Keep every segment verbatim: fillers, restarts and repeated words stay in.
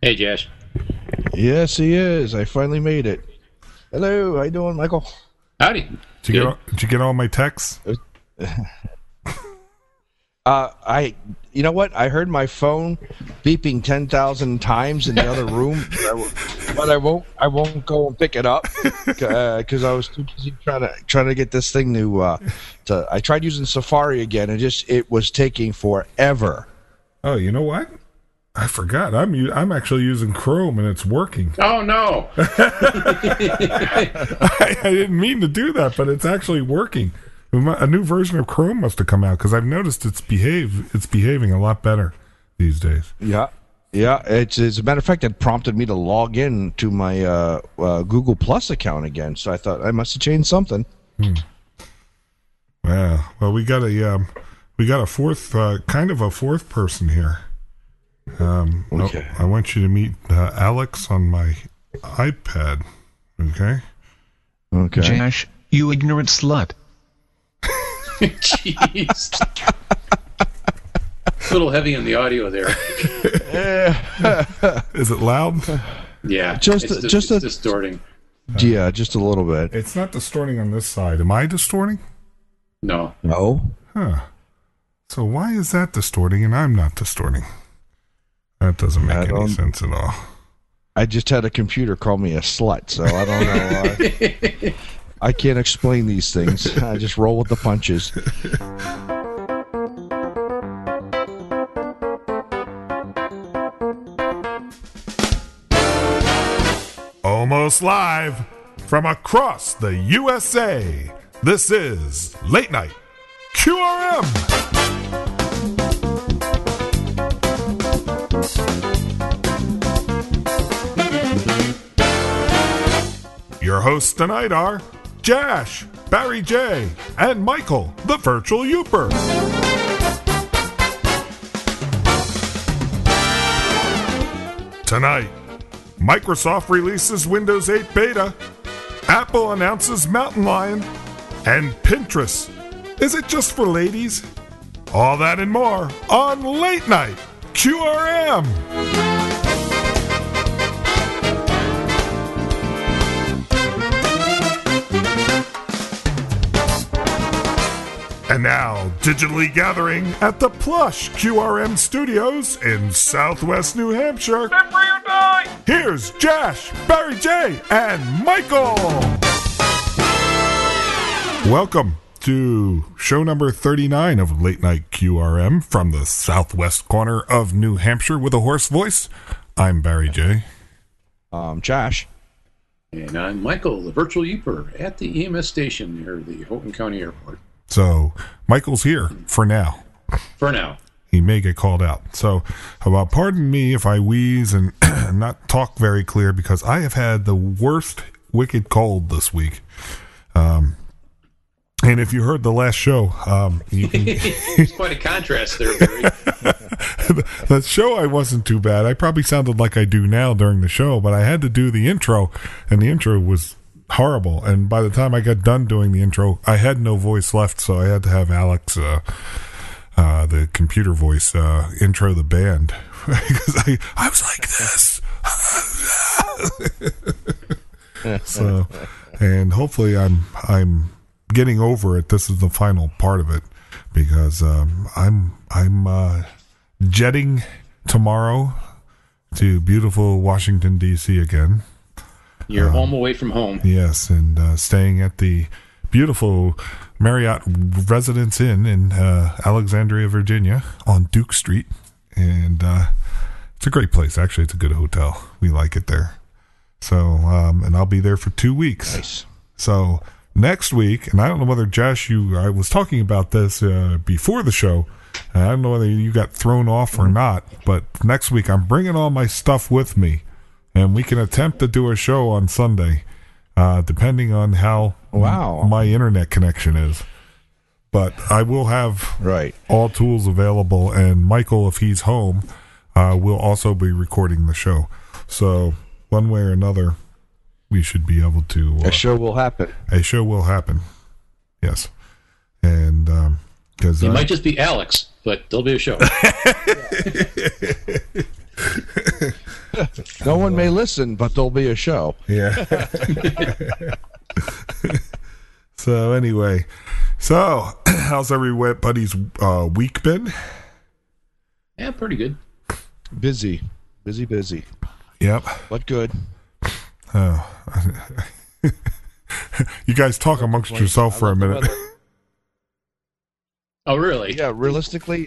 Hey, Josh. Yes, he is. I finally made it. Hello, how you doing, Michael? Howdy. Did you, get all, did you get all my texts? Uh, I, you know what? I heard my phone beeping ten thousand times in the other room, but I, w- but I won't. I won't go and pick it up because uh, I was too busy trying to trying to get this thing to. Uh, to I tried using Safari again, and just it was taking forever. Oh, you know what? I forgot. I'm u- I'm actually using Chrome, and it's working. Oh, no. I, I didn't mean to do that, but it's actually working. A new version of Chrome must have come out because I've noticed it's behave it's behaving a lot better these days. Yeah, yeah. It's as a matter of fact, it prompted me to log in to my uh, uh, Google Plus account again. So I thought I must have changed something. Hmm. Well, well, we got a um, we got a fourth uh, kind of a fourth person here. Um, okay. I want you to meet uh, Alex on my iPad. Okay. Okay. Josh, you ignorant slut. Jeez. A little heavy on the audio there. Is it loud? Yeah. Just it's, a, just it's a, distorting. Yeah, just a little bit. It's not distorting on this side. Am I distorting? No. No. Huh. So why is that distorting and I'm not distorting? That doesn't make any sense at all. I just had a computer call me a slut, so I don't know. Uh, I can't explain these things. I just roll with the punches. Almost live from across the U S A. This is Late Night Q R M. Your hosts tonight are Josh, Barry J, and Michael, the Virtual Youper. Tonight, Microsoft releases Windows eight Beta, Apple announces Mountain Lion, and Pinterest. Is it just for ladies? All that and more on Late Night Q R M. And now, digitally gathering at the plush Q R M studios in Southwest New Hampshire, here's Josh, Barry J, and Michael. Welcome to show number thirty-nine of Late Night Q R M from the southwest corner of New Hampshire with a hoarse voice. I'm Barry J. Um, Josh. And I'm Michael, the Virtual Youper, at the E M S station near the Houghton County Airport. So, Michael's here for now. For now. He may get called out. So, uh, pardon me if I wheeze and not talk very clear because I have had the worst wicked cold this week. Um, and if you heard the last show, um, you can... It's quite a contrast there, Barry. the, the show I wasn't too bad. I probably sounded like I do now during the show, but I had to do the intro, and the intro was horrible. And by the time I got done doing the intro, I had no voice left, so I had to have Alex, uh, uh, the computer voice, uh, intro the band because I, I was like this. So, and hopefully, I'm I'm getting over it. This is the final part of it because um, I'm I'm uh, jetting tomorrow to beautiful Washington D C again. You're um, home away from home. Yes, and uh, staying at the beautiful Marriott Residence Inn in uh, Alexandria, Virginia, on Duke Street. And uh, it's a great place. Actually, it's a good hotel. We like it there. So, um, and I'll be there for two weeks. Nice. So next week, and I don't know whether, Josh, you, I was talking about this uh, before the show. And I don't know whether you got thrown off or not, but next week I'm bringing all my stuff with me. And we can attempt to do a show on Sunday, uh, depending on how wow. m- my internet connection is. But I will have right. all tools available, and Michael, if he's home, uh, will also be recording the show. So one way or another, we should be able to... Uh, a show will happen. A show will happen, yes. And... Um, It uh, might just be Alex, but there'll be a show. No one may listen, but there'll be a show. Yeah. So anyway, so how's everybody's uh, week been? Yeah, pretty good. Busy, busy, busy. Yep. But good. Oh. You guys talk amongst yourself for a minute. Oh, really? Yeah, realistically.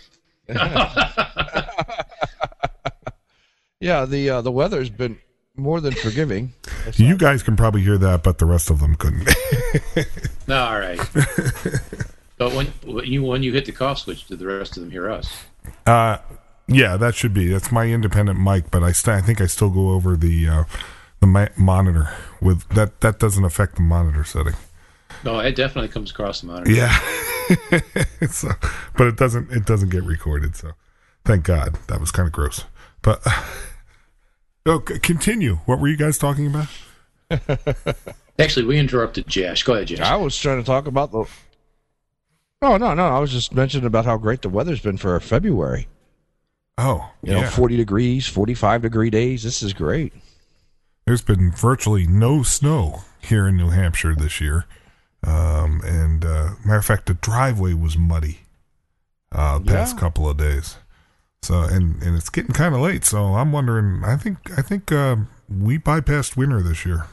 Yeah, the uh, the weather's been more than forgiving. You guys can probably hear that, but the rest of them couldn't. No, all right. But when, when you when you hit the cough switch, did the rest of them hear us? Uh, yeah, that should be. That's my independent mic, but I, st- I think I still go over the uh, the ma- monitor with that. That doesn't affect the monitor setting. No, it definitely comes across the monitor. Yeah, so, but it doesn't. It doesn't get recorded. So, thank God. That was kind of gross. But oh, c- continue. What were you guys talking about? Actually, we interrupted Josh. Go ahead, Josh. I was trying to talk about the. Oh no, no! I was just mentioning about how great the weather's been for February. Oh, You yeah. know, forty degrees, forty-five degree days. This is great. There's been virtually no snow here in New Hampshire this year. Um, and uh, matter of fact, the driveway was muddy uh, the past Yeah. couple of days. So, and, and it's getting kind of late. So I'm wondering. I think I think uh, we bypassed winter this year.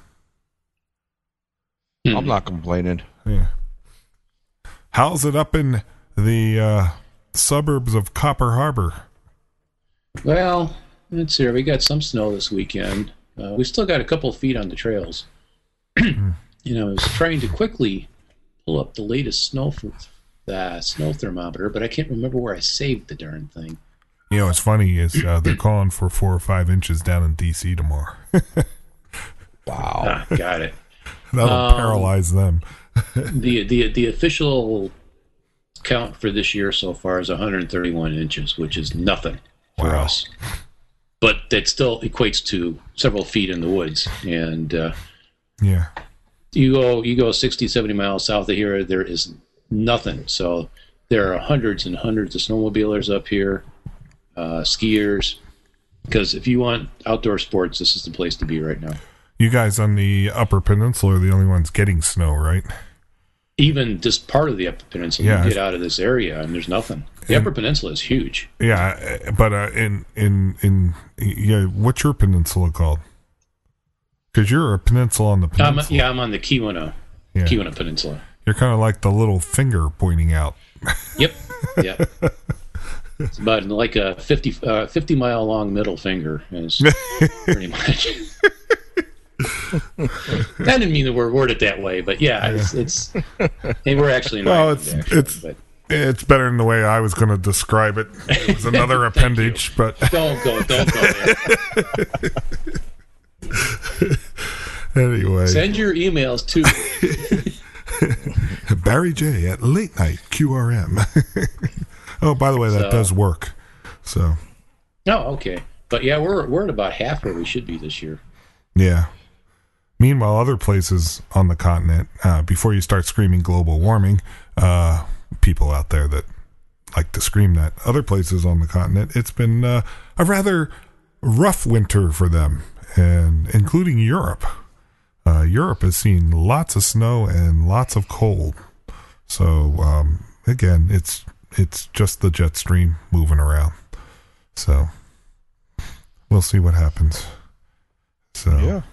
Hmm. I'm not complaining. Yeah. How's it up in the uh, suburbs of Copper Harbor? Well, let's see. We got some snow this weekend. Uh, we still got a couple of feet on the trails. You know, I was trying to quickly pull up the latest snow uh, snow thermometer, but I can't remember where I saved the darn thing. You know, what's funny is uh, they're calling for four or five inches down in D C tomorrow. Wow. Ah, got it. That'll Um, paralyze them. the the the official count for this year so far is one hundred thirty-one inches, which is nothing for Wow. us. But that still equates to several feet in the woods. And uh, Yeah. you go you go sixty, seventy miles south of here, there is nothing. So there are hundreds and hundreds of snowmobilers up here, uh, skiers. Because if you want outdoor sports, this is the place to be right now. You guys on the Upper Peninsula are the only ones getting snow, right? Even just part of the Upper Peninsula, Yeah. you get out of this area and there's nothing. The And- Upper Peninsula is huge. Yeah, uh, but uh, in in in yeah, what's your peninsula called? Because you're a peninsula on the I'm, peninsula. yeah, I'm on the Keweenaw, Yeah. Keweenaw Peninsula. You're kind of like the little finger pointing out. Yep. Yeah. It's about like a fifty, uh, fifty mile long middle finger. Is pretty much. I didn't mean to word word it that way, but yeah, it's. it's hey, we're actually an Well, island, it's actually, it's but it's better than the way I was going to describe it. It was another appendage, but don't go, don't go there. anyway, Send your emails to Barry J at late night Q R M. Oh, by the way, that So- does work. So Oh, okay. But yeah, we're we're at about half where we should be this year. yeah. Meanwhile, other places on the continent, uh, before you start screaming global warming, uh, people out there that like to scream that, other places on the continent, it's been uh, a rather rough winter for them, and including Europe. Uh, Europe has seen lots of snow and lots of cold. So um, again, it's it's just the jet stream moving around. So we'll see what happens. So Yeah.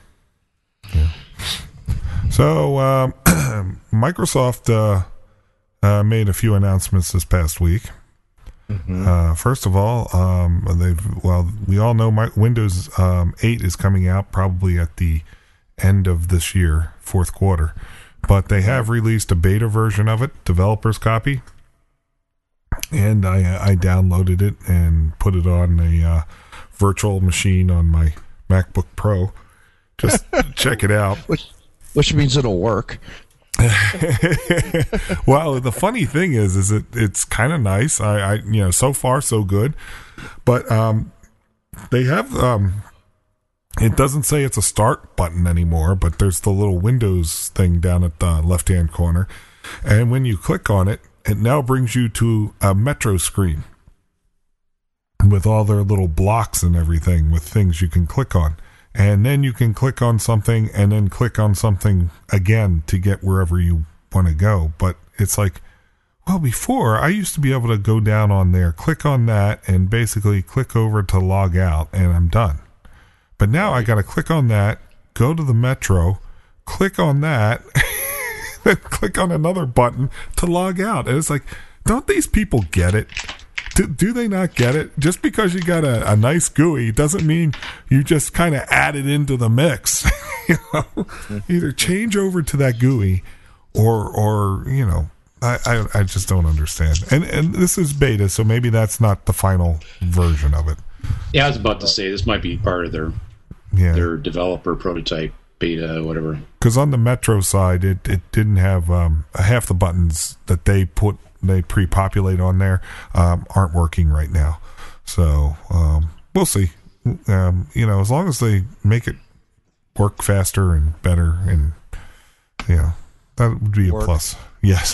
So um, Microsoft uh, uh, made a few announcements this past week. Mm-hmm. Uh, first of all, um, they've well, we all know my, Windows um, eight is coming out probably at the end of this year, fourth quarter. But they have released a beta version of it, developer's copy, and I I downloaded it and put it on a uh, virtual machine on my MacBook Pro. Just check it out. Which, which means it'll work. Well, the funny thing is, is it it's kind of nice. I, I, you know, so far so good, but um, they have um, it doesn't say it's a start button anymore, but there's the little Windows thing down at the left hand corner, and when you click on it, it now brings you to a Metro screen. with all their little blocks and everything with things you can click on. And then you can click on something and then click on something again to get wherever you want to go. But it's like, well, before I used to be able to go down on there, click on that, and basically click over to log out, and I'm done. But now I got to click on that, go to the Metro, click on that, then click on another button to log out. And it's like, don't these people get it? Do, do they not get it? Just because you got a, a nice G U I doesn't mean you just kind of add it into the mix. You know, either change over to that G U I, or or you know, I, I I just don't understand. And and this is beta, so maybe that's not the final version of it. Yeah, I was about to say this might be part of their yeah. their developer prototype beta, whatever. Because on the Metro side, it it didn't have um, half the buttons that they put. They pre-populate on there um, aren't working right now, so um, we'll see. Um, you know, as long as they make it work faster and better, and you know, that would be work. A plus. Yes.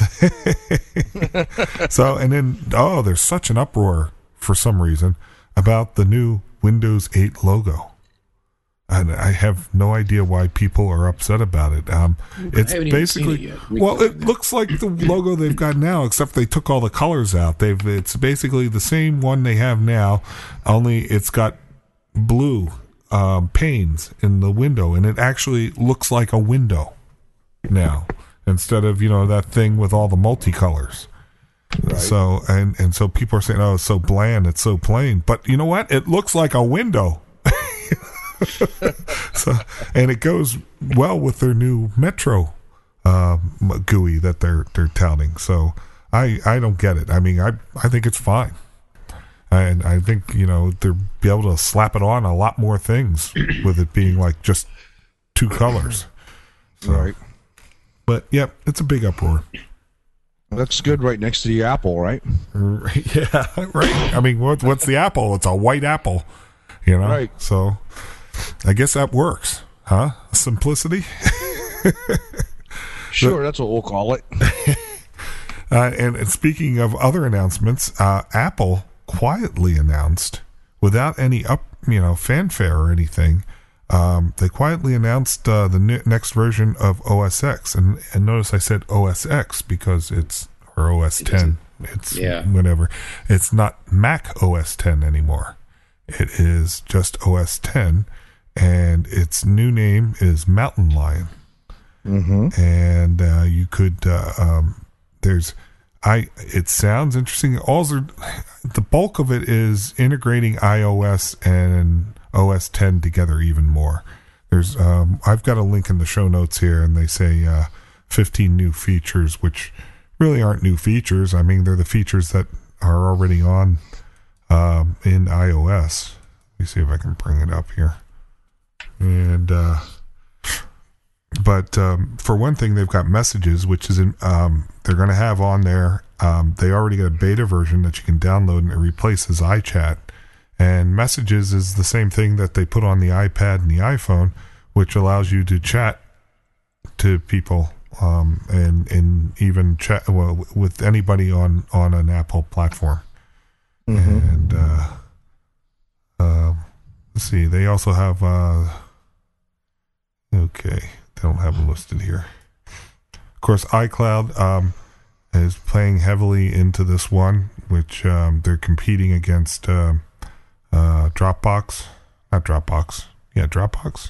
So, and then oh, there's such an uproar for some reason about the new Windows eight logo. And I have no idea why people are upset about it. Um, it's basically it well, it looks like the logo they've got now, except they took all the colors out. They've it's basically the same one they have now, only it's got blue um, panes in the window, and it actually looks like a window now instead of you know that thing with all the multicolors. Right. So and and so people are saying, "Oh, it's so bland, it's so plain," but you know what? It looks like a window. So, and it goes well with their new Metro uh, G U I that they're they're touting. So I I don't get it. I mean, I I think it's fine, and I think you know they'll be able to slap it on a lot more things with it being like just two colors. So, right. But yep, yeah, it's a big uproar. That's good, right next to the Apple, right? Yeah, right. I mean, what, what's the Apple? It's a white apple, you know. Right. So. I guess that works, huh? Simplicity? Sure, that's what we'll call it. uh, and, and speaking of other announcements, uh, Apple quietly announced, without any up, you know, fanfare or anything, um, they quietly announced uh, the ne- next version of O S X. And, and notice I said O S X because it's, or O S ten. It's yeah. whatever. It's not Mac O S ten anymore. It is just O S ten. And its new name is Mountain Lion. Mm-hmm. And uh, you could, uh, um, there's, I. It sounds interesting. All the bulk of it is integrating iOS and O S ten together even more. There's, um, I've got a link in the show notes here, and they say uh, fifteen new features, which really aren't new features. I mean, they're the features that are already on um, in iOS. Let me see if I can bring it up here. And uh, but um, for one thing, they've got messages, which is in, um, they're going to have on there. Um, they already got a beta version that you can download, and it replaces iChat. And messages is the same thing that they put on the iPad and the iPhone, which allows you to chat to people um, and and even chat well, with anybody on, on an Apple platform. Mm-hmm. And uh, uh, let's see, they also have. Uh, Okay, they don't have them listed here. Of course, iCloud um, is playing heavily into this one, which um, they're competing against uh, uh, Dropbox. Not Dropbox. Yeah, Dropbox.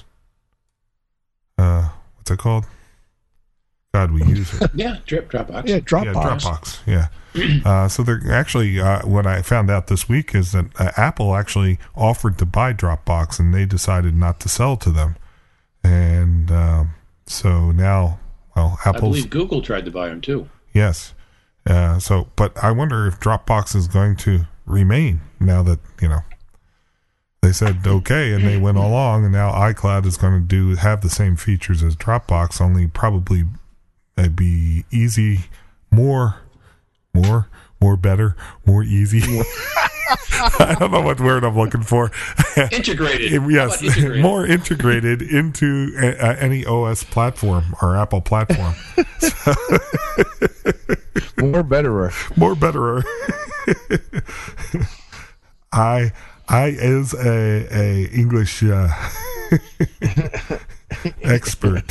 Uh, what's it called? God, we use it. Yeah, Drip Dropbox. Yeah, Dropbox. Yeah, Dropbox. Yeah. Uh, so they're actually, uh, what I found out this week is that uh, Apple actually offered to buy Dropbox, and they decided not to sell to them. And um, so now, well, Apple's... I believe Google tried to buy them too. Yes. Uh, so, but I wonder if Dropbox is going to remain now that, you know, they said okay, and they went along, and now iCloud is going to do have the same features as Dropbox, only probably uh, be easy, more, more, more better, more easy. I don't know what word I'm looking for. Integrated. Yes, integrated? More integrated into uh, any O S platform or Apple platform. So, more betterer. More betterer. I I is a a English uh, expert.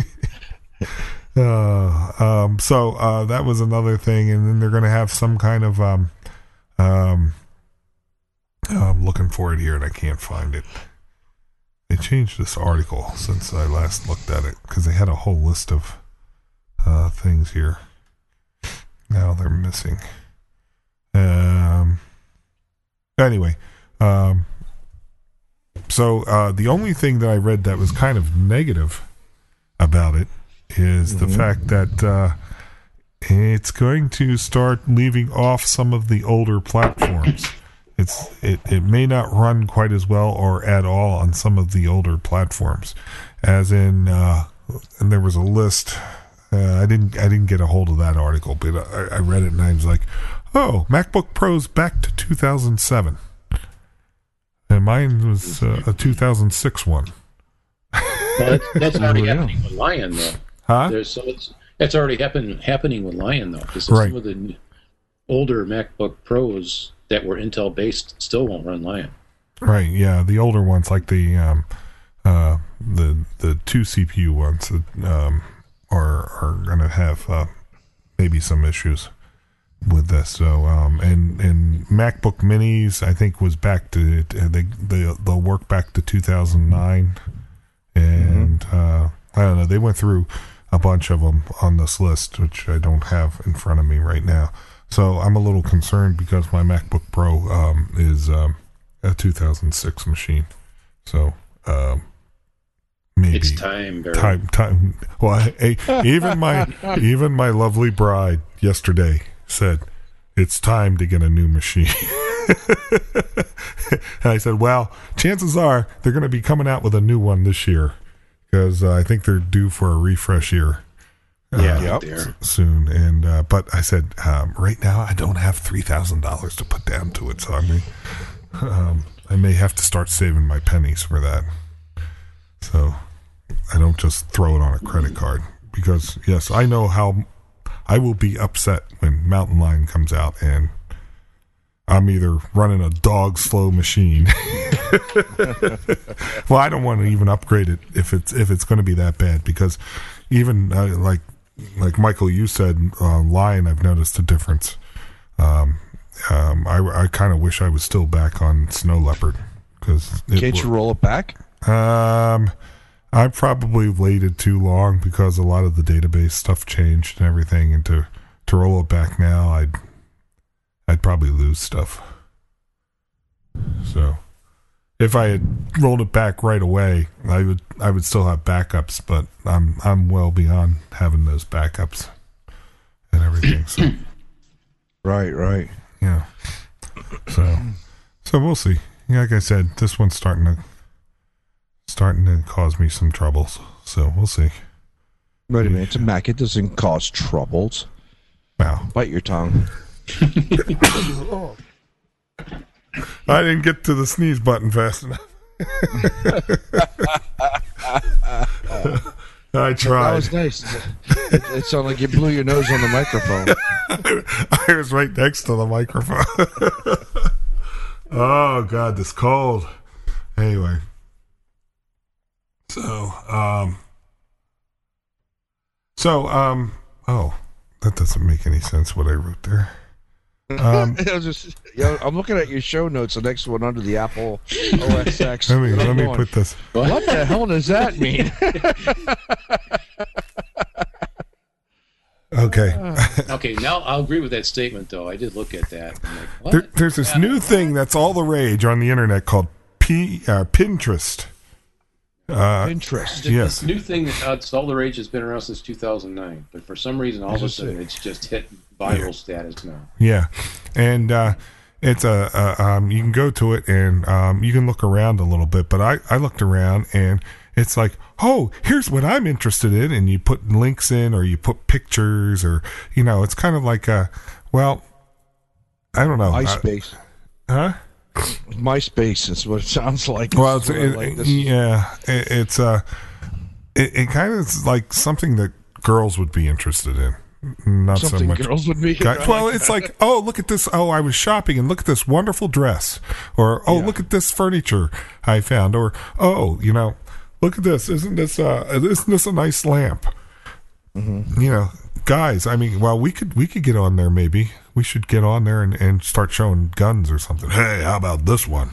uh, um, so uh, that was another thing, and then they're going to have some kind of um, um, I'm looking for it here and I can't find it. They changed this article since I last looked at it because they had a whole list of uh, things here. Now they're missing. Um. Anyway, um. So uh, the only thing that I read that was kind of negative about it is mm-hmm. the fact that uh, it's going to start leaving off some of the older platforms. It's it, it may not run quite as well or at all on some of the older platforms, as in uh, and there was a list. Uh, I didn't I didn't get a hold of that article, but I, I read it and I was like, oh, MacBook Pro's back to two thousand seven, and mine was uh, a two thousand six one. Well, that's, that's already happening with Lion, though. Huh? There's, so it's that's already happen, happening with Lion, though, because right. some of the older MacBook Pros that were Intel based still won't run Lion. Right, yeah, the older ones, like the um, uh, the the two C P U ones, um, are are going to have uh, maybe some issues with this. So, um, and and MacBook Minis, I think, was back to they they they'll work back to two thousand nine, and mm-hmm. uh, I don't know. They went through a bunch of them on this list, which I don't have in front of me right now. So I'm a little concerned because my MacBook Pro um, is um, a two thousand six machine. So um, maybe it's time, Barry. time, time. Well, hey, even my even my lovely bride yesterday said it's time to get a new machine. And I said, well, chances are they're going to be coming out with a new one this year because uh, I think they're due for a refresh year. Yeah, uh, yep. there. soon. And uh, but I said, um, right now I don't have three thousand dollars to put down to it, so I may, um, I may have to start saving my pennies for that. So I don't just throw it on a credit card because yes, I know how I will be upset when Mountain Lion comes out and I'm either running a dog slow machine. Well, I don't want to even upgrade it if it's if it's going to be that bad because even uh, like. Like Michael, you said, uh, Lion, I've noticed a difference. Um, um, I, I kind of wish I was still back on Snow Leopard. Cause Can't you roll it back? Um, I probably waited too long because a lot of the database stuff changed and everything. And to, to roll it back now, I'd I'd probably lose stuff. So if I had rolled it back right away, I would I would still have backups, but I'm I'm well beyond having those backups and everything. So right, right, yeah. So so we'll see. Like I said, this one's starting to starting to cause me some troubles. So we'll see. Wait a minute, it's a Mac. It doesn't cause troubles. Wow. Bite your tongue. I didn't get to the sneeze button fast enough. I tried. That was nice. It, it sounded like you blew your nose on the microphone. I was right next to the microphone. Oh, God, this cold. Anyway. So, um... So, um... Oh, that doesn't make any sense what I wrote there. Um, I was just, you know, I'm looking at your show notes, the next one under the Apple O S X. Let me, let me put this. What the hell does that mean? Okay. Okay, now I'll agree with that statement, though. I did look at that. I'm like, what? There, there's this new thing that's all the rage on the internet called P, uh, Pinterest. Uh, Pinterest. This yes. new thing that's all the rage has been around since two thousand nine, but for some reason, all of a sudden, it's just hit viral status now. Yeah, and uh, it's a, a um, you can go to it and um, you can look around a little bit. But I, I looked around and it's like, oh, here's what I'm interested in, and you put links in or you put pictures or you know, it's kind of like a well, I don't know, MySpace, uh, huh? MySpace is what it sounds like. Well, it's, it's it, like this. yeah, it, it's uh, it, it kind of is like something that girls would be interested in. not so Something much. girls would be. Guys, well, it's like, oh, look at this. Oh, I was shopping and look at this wonderful dress. Or, oh, Yeah. look at this furniture I found. Or, oh, you know, look at this. Isn't this, uh, isn't this a nice lamp? Mm-hmm. You know, guys, I mean, well, we could, we could get on there maybe. We should get on there and, and start showing guns or something. Hey, how about this one?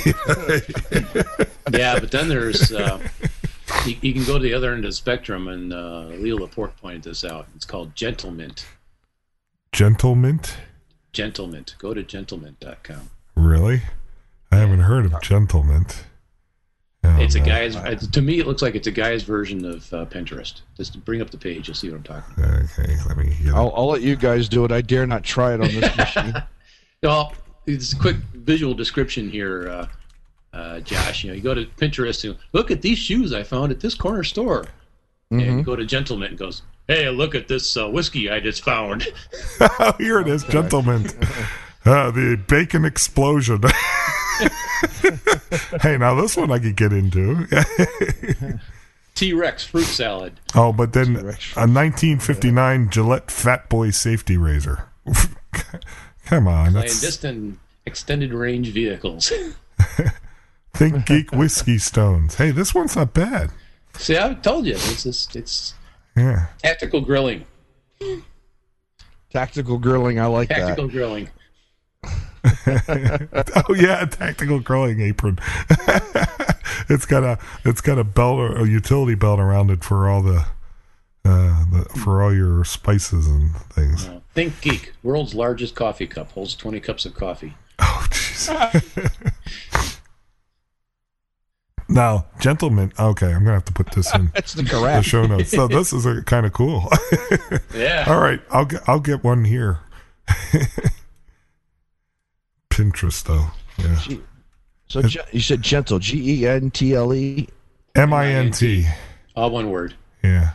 Yeah, but then there's uh, you, you can go to the other end of the spectrum, and uh, Leo Laporte pointed this out. It's called Gentlemint. Gentlemint? Gentlemint. Go to gentlemint dot com. Really? I haven't heard of Gentlemint. Oh, It's a no. guy's. uh, To me, it looks like it's a guy's version of uh, Pinterest. Just bring up the page, you'll see what I'm talking about. Okay, let me get I'll, it. I'll let you guys do it. I dare not try it on this machine. Well, it's a quick visual description here, uh, uh, Josh. You know, you go to Pinterest and look at these shoes I found at this corner store. And you go to Gentleman and goes, hey, look at this uh, whiskey I just found. Oh, here it is, Gentlemen. Uh, the bacon explosion. Hey, now this one I could get into. T-Rex fruit salad. Oh, but then T-Rex. a nineteen fifty-nine Gillette Fat Boy safety razor. Come on, that's Clandestine extended range vehicles. Think Geek Whiskey Stones. Hey, this one's not bad. See, I told you, it's just, it's Yeah. tactical grilling. Tactical grilling, I like Tactical grilling. Oh yeah, a tactical grilling apron. It's got a it's got a belt or a utility belt around it for all the, uh, the for all your spices and things. Uh, Think Geek, world's largest coffee cup, holds twenty cups of coffee. Oh jeez. Now, gentlemen. Okay, I'm gonna have to put this in that. That's the the correct. show notes. So this is kind of cool. Yeah. All right, I'll get I'll get one here. Pinterest though. Yeah. So ge- you said gentle, G E N T L E. M I N T. All one word. Yeah.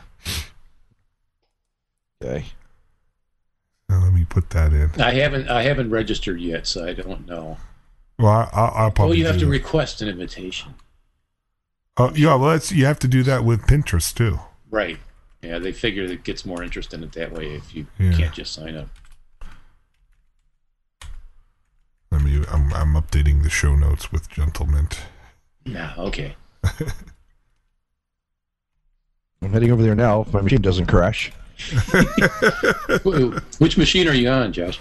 Okay. Now let me put that in. I haven't I haven't registered yet, so I don't know. Well, I, I'll, I'll Oh, probably. you have do to that. request an invitation. Oh, yeah, well, that's you have to do that with Pinterest too. Right. Yeah, they figure it gets more interest in it that way if you Yeah. can't just sign up. Let me. I'm, I'm updating the show notes with Gentlemen. Yeah, okay. I'm heading over there now if my machine doesn't crash. Wh- Which machine are you on, Josh?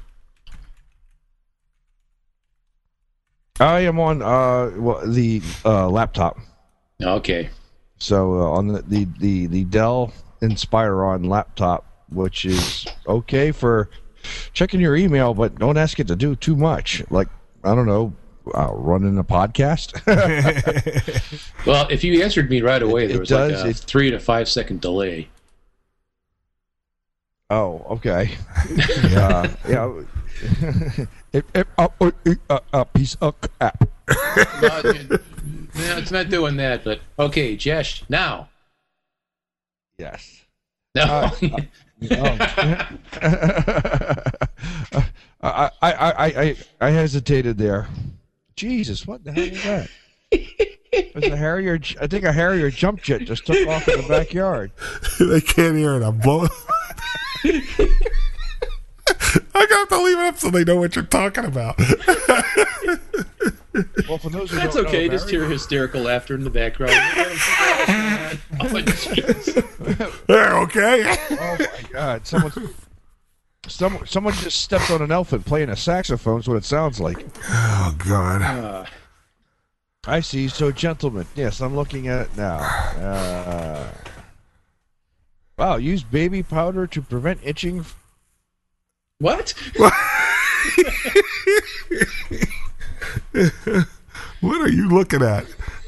I am on uh well, the uh, laptop. Okay. So uh, on the, the, the, the Dell Inspiron laptop, which is okay for checking your email, but don't ask it to do too much. Like, I don't know, uh, running a podcast. Well, if you answered me right away, It- there it was like does, a it- three to five second delay. Oh, okay. uh, yeah. it, it, uh, uh, uh, uh, piece of crap. No, it- no, it's not doing that, but okay, Josh, now. Yes. No. Uh, I, I, I, I, I hesitated there. Jesus, what the hell is that? There's a Harrier. I think a Harrier jump jet just took off in the backyard. They can't hear it. I'm blowing. I got to leave it up so they know what you're talking about. Well, for those who That's don't okay, know, just hear hysterical laughter in the background. Oh, jeez. They're okay. Oh my God! Someone, someone, someone just stepped on an elephant playing a saxophone. Is what it sounds like. Oh God. Uh, I see. So, gentlemen, yes, I'm looking at it now. Uh, wow, use baby powder to prevent itching. what? What are you looking at?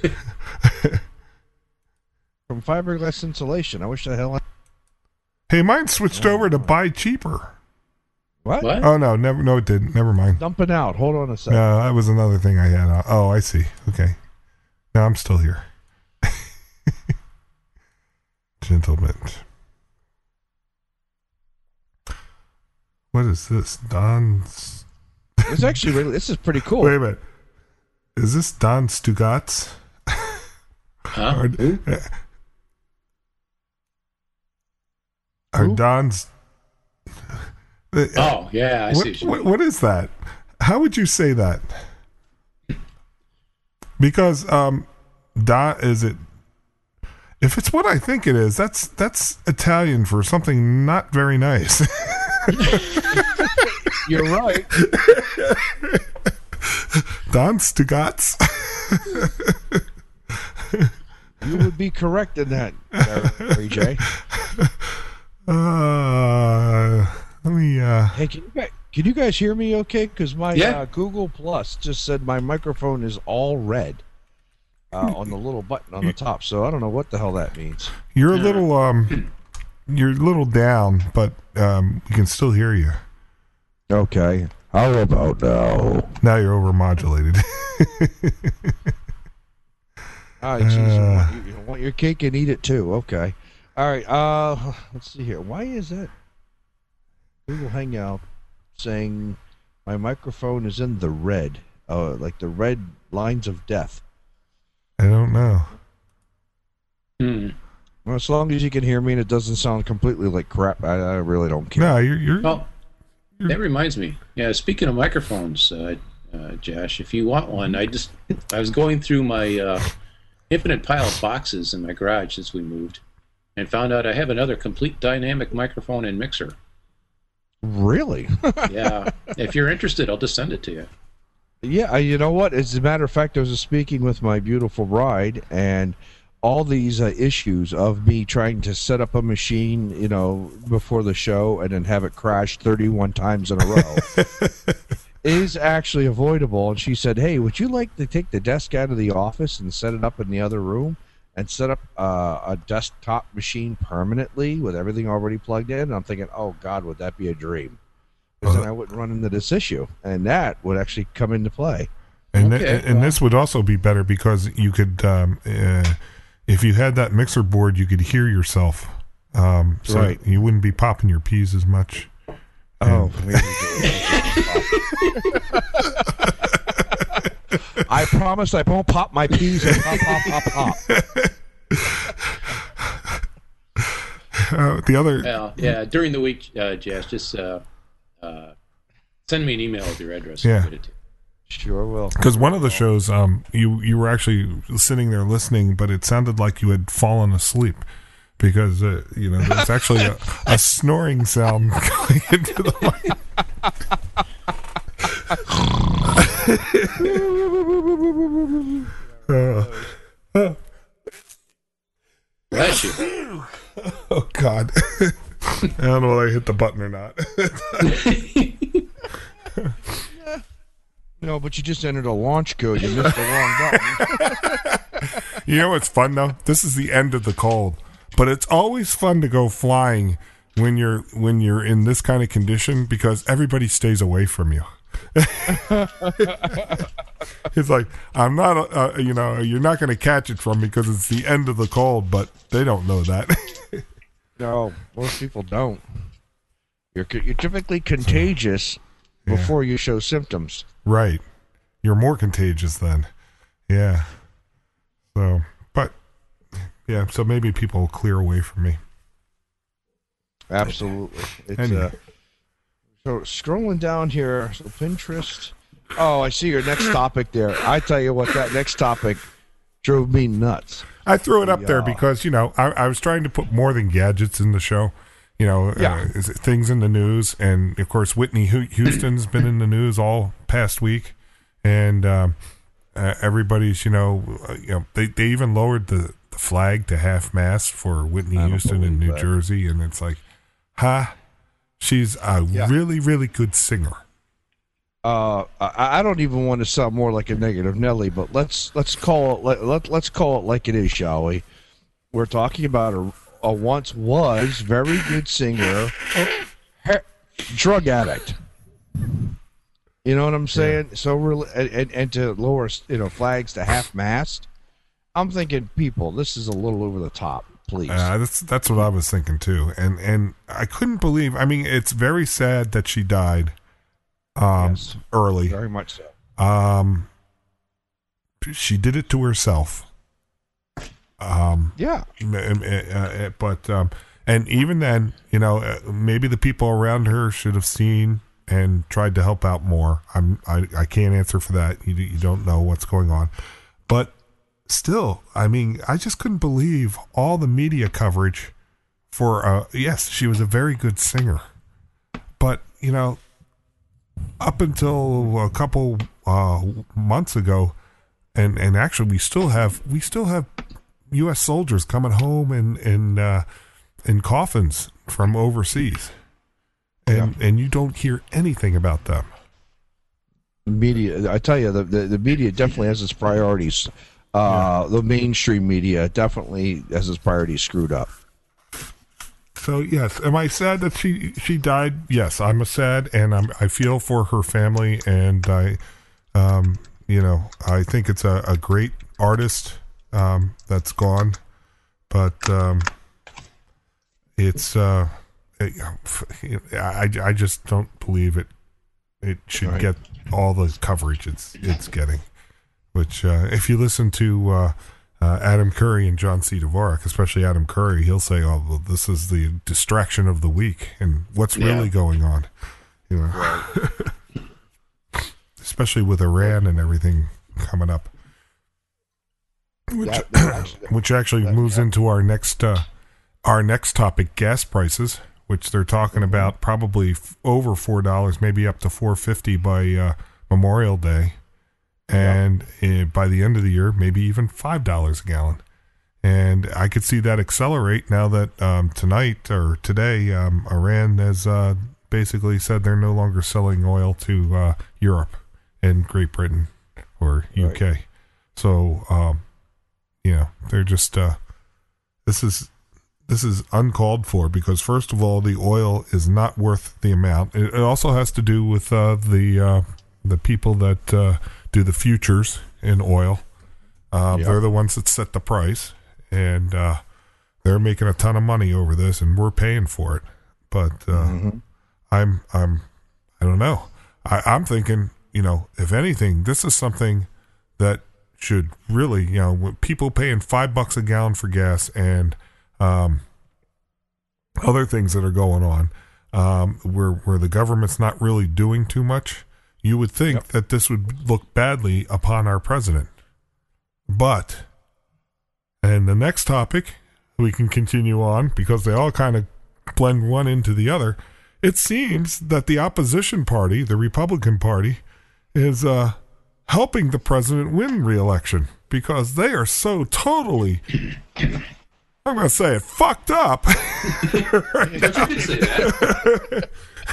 From fiberglass insulation. I wish the hell. I... Hey, mine switched over to buy cheaper. What? What? Oh no, never. No, it didn't. Never mind. Dumping out. Hold on a second. No, that was another thing I had. Oh, I see. Okay. Now I'm still here. Gentlemen. What is this? Don's. It's actually really. This is pretty cool. Wait a minute. Is this Don Stugatz? Huh? Or, Who? or Who? Don's Uh, Oh, yeah, I what, see what you what, mean. what is that? How would you say that? Because um, da is it? If it's what I think it is, that's that's Italian for something not very nice. You're right. Don Stugotz. You would be correct in that, Mary J. Uh, let me. Uh, Hey, can you guys, can you guys hear me okay? Because my Yeah. uh, Google Plus just said my microphone is all red uh, on the little button on the top. So I don't know what the hell that means. you're a little um, you're a little down, but um, we can still hear you. Okay. How about now? Now you're overmodulated. Ah, geez, you, Uh. want, you, you want your cake and eat it too. Okay. All right. Uh, let's see here. Why is that Google Hangout saying my microphone is in the red? Uh, like the red lines of death. I don't know. Hmm. Well, as long as you can hear me and it doesn't sound completely like crap, I, I really don't care. No, you're you're. Oh, that reminds me. Yeah, speaking of microphones, uh, uh, Josh, if you want one, I just I was going through my uh, infinite pile of boxes in my garage since we moved, and found out I have another complete dynamic microphone and mixer. Really? Yeah, if you're interested, I'll just send it to you. Yeah, uh, you know what? As a matter of fact, I was speaking with my beautiful bride, and all these uh, issues of me trying to set up a machine, you know, before the show and then have it crash thirty-one times in a row is actually avoidable. And she said, hey, would you like to take the desk out of the office and set it up in the other room and set up uh, a desktop machine permanently with everything already plugged in? And I'm thinking, oh, God, would that be a dream? Because then I wouldn't run into this issue, and that would actually come into play. And Okay, th- and well. this would also be better because you could, um, uh, if you had that mixer board, you could hear yourself. Um, so Right. you wouldn't be popping your peas as much. Oh, here we go. I promise I won't pop my peas and pop, pop, pop, pop. Uh, the other, Well, yeah, during the week, uh, Josh, just uh, uh, send me an email with your address. Yeah. I'll get it to you. Sure will. because one of the shows, um, you you were actually sitting there listening, but it sounded like you had fallen asleep because uh, you know there's actually a, a snoring sound going into the mic. Uh, oh, Bless you. oh God! I don't know whether I hit the button or not. No, but you just entered a launch code. You missed the wrong button. You know what's fun though? This is the end of the cold, but it's always fun to go flying when you're when you're in this kind of condition because everybody stays away from you. It's like I'm not, uh, you know, you're not going to catch it from me because it's the end of the cold, but they don't know that. No, most people don't. You're you're typically contagious before you show symptoms. Right, you're more contagious then. Yeah. So, but yeah, so maybe people will clear away from me. Absolutely. It's Anyway. uh, so scrolling down here, so Pinterest. Oh, I see your next topic there. I tell you what, that next topic drove me nuts. I threw it up there Yeah. because, you know, I, I was trying to put more than gadgets in the show. You know, Yeah. uh, is it things in the news. And, of course, Whitney Hu- Houston's been in the news all past week. And um, uh, everybody's, you know, uh, you know, they, they even lowered the, the flag to half-mast for Whitney I don't Houston in believe New that. Jersey. And it's like, ha, she's a Yeah. really, really good singer. Uh, I, I don't even want to sound more like a negative Nelly, but let's let's call it let, let let's call it like it is, shall we? We're talking about a, a once was very good singer, he- drug addict. You know what I'm saying? So really, and, and, and to lower you know flags to half mast. I'm thinking, people, this is a little over the top. Please. Uh, that's that's what I was thinking too, and and I couldn't believe. I mean, it's very sad that she died um, Yes. early. Very much so. Um, she did it to herself. Um, Yeah. m- m- uh, uh, but um, And even then, you know, uh, maybe the people around her should have seen and tried to help out more. I'm I, I can't answer for that. You you don't know what's going on, but still, I mean, I just couldn't believe all the media coverage for. Uh, yes, she was a very good singer, but you know, up until a couple uh, months ago, and and actually, we still have we still have U S soldiers coming home in in uh, in coffins from overseas. And yeah. and you don't hear anything about them. Media, I tell you, the the, the media definitely has its priorities. Uh, yeah. The mainstream media definitely has its priorities screwed up. So yes, am I sad that she she died? Yes, I'm sad, and I'm I feel for her family, and I, um, you know, I think it's a, a great artist um, that's gone, but um, it's. Uh, I, I just don't believe it. It should right. get all the coverage it's it's getting. Which, uh, if you listen to uh, uh, Adam Curry and John C. Dvorak, especially Adam Curry, he'll say, "Oh, well, this is the distraction of the week," and what's yeah. really going on, you know. Right. Especially with Iran and everything coming up, which yeah, actually, which actually that, moves yeah. into our next uh, our next topic: gas prices. Which they're talking about probably f- over four dollars, maybe up to four fifty by uh, Memorial Day, and yeah. uh, by the end of the year, maybe even five dollars a gallon. And I could see that accelerate now that um, tonight or today, um, Iran has uh, basically said they're no longer selling oil to uh, Europe and Great Britain or U K. Right. So, um, you know, they're just uh, this is. This is uncalled for because, first of all, the oil is not worth the amount. It, it also has to do with uh, the uh, the people that uh, do the futures in oil. Uh, yep. They're the ones that set the price, and uh, they're making a ton of money over this, and we're paying for it. But uh, mm-hmm. I'm I'm I don't know. I, I'm thinking, you know, if anything, this is something that should really, you know, when people paying five bucks a gallon for gas and Um, other things that are going on, um, where where the government's not really doing too much, you would think yep. that this would look badly upon our president. But, and the next topic, we can continue on because they all kind of blend one into the other. It seems that the opposition party, the Republican Party, is uh, helping the president win re-election because they are so totally... I'm going to say it fucked up. Right, but you can say that.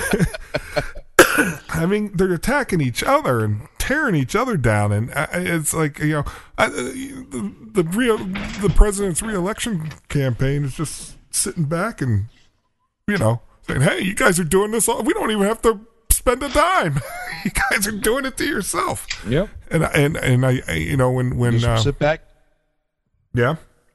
I mean, they're attacking each other and tearing each other down, and it's like, you know, I, the the, real, the president's re-election campaign is just sitting back and, you know, saying, "Hey, you guys are doing this all. We don't even have to spend a dime. You guys are doing it to yourself." Yep. And and and I, I you know, when when just uh, sit back. Yeah.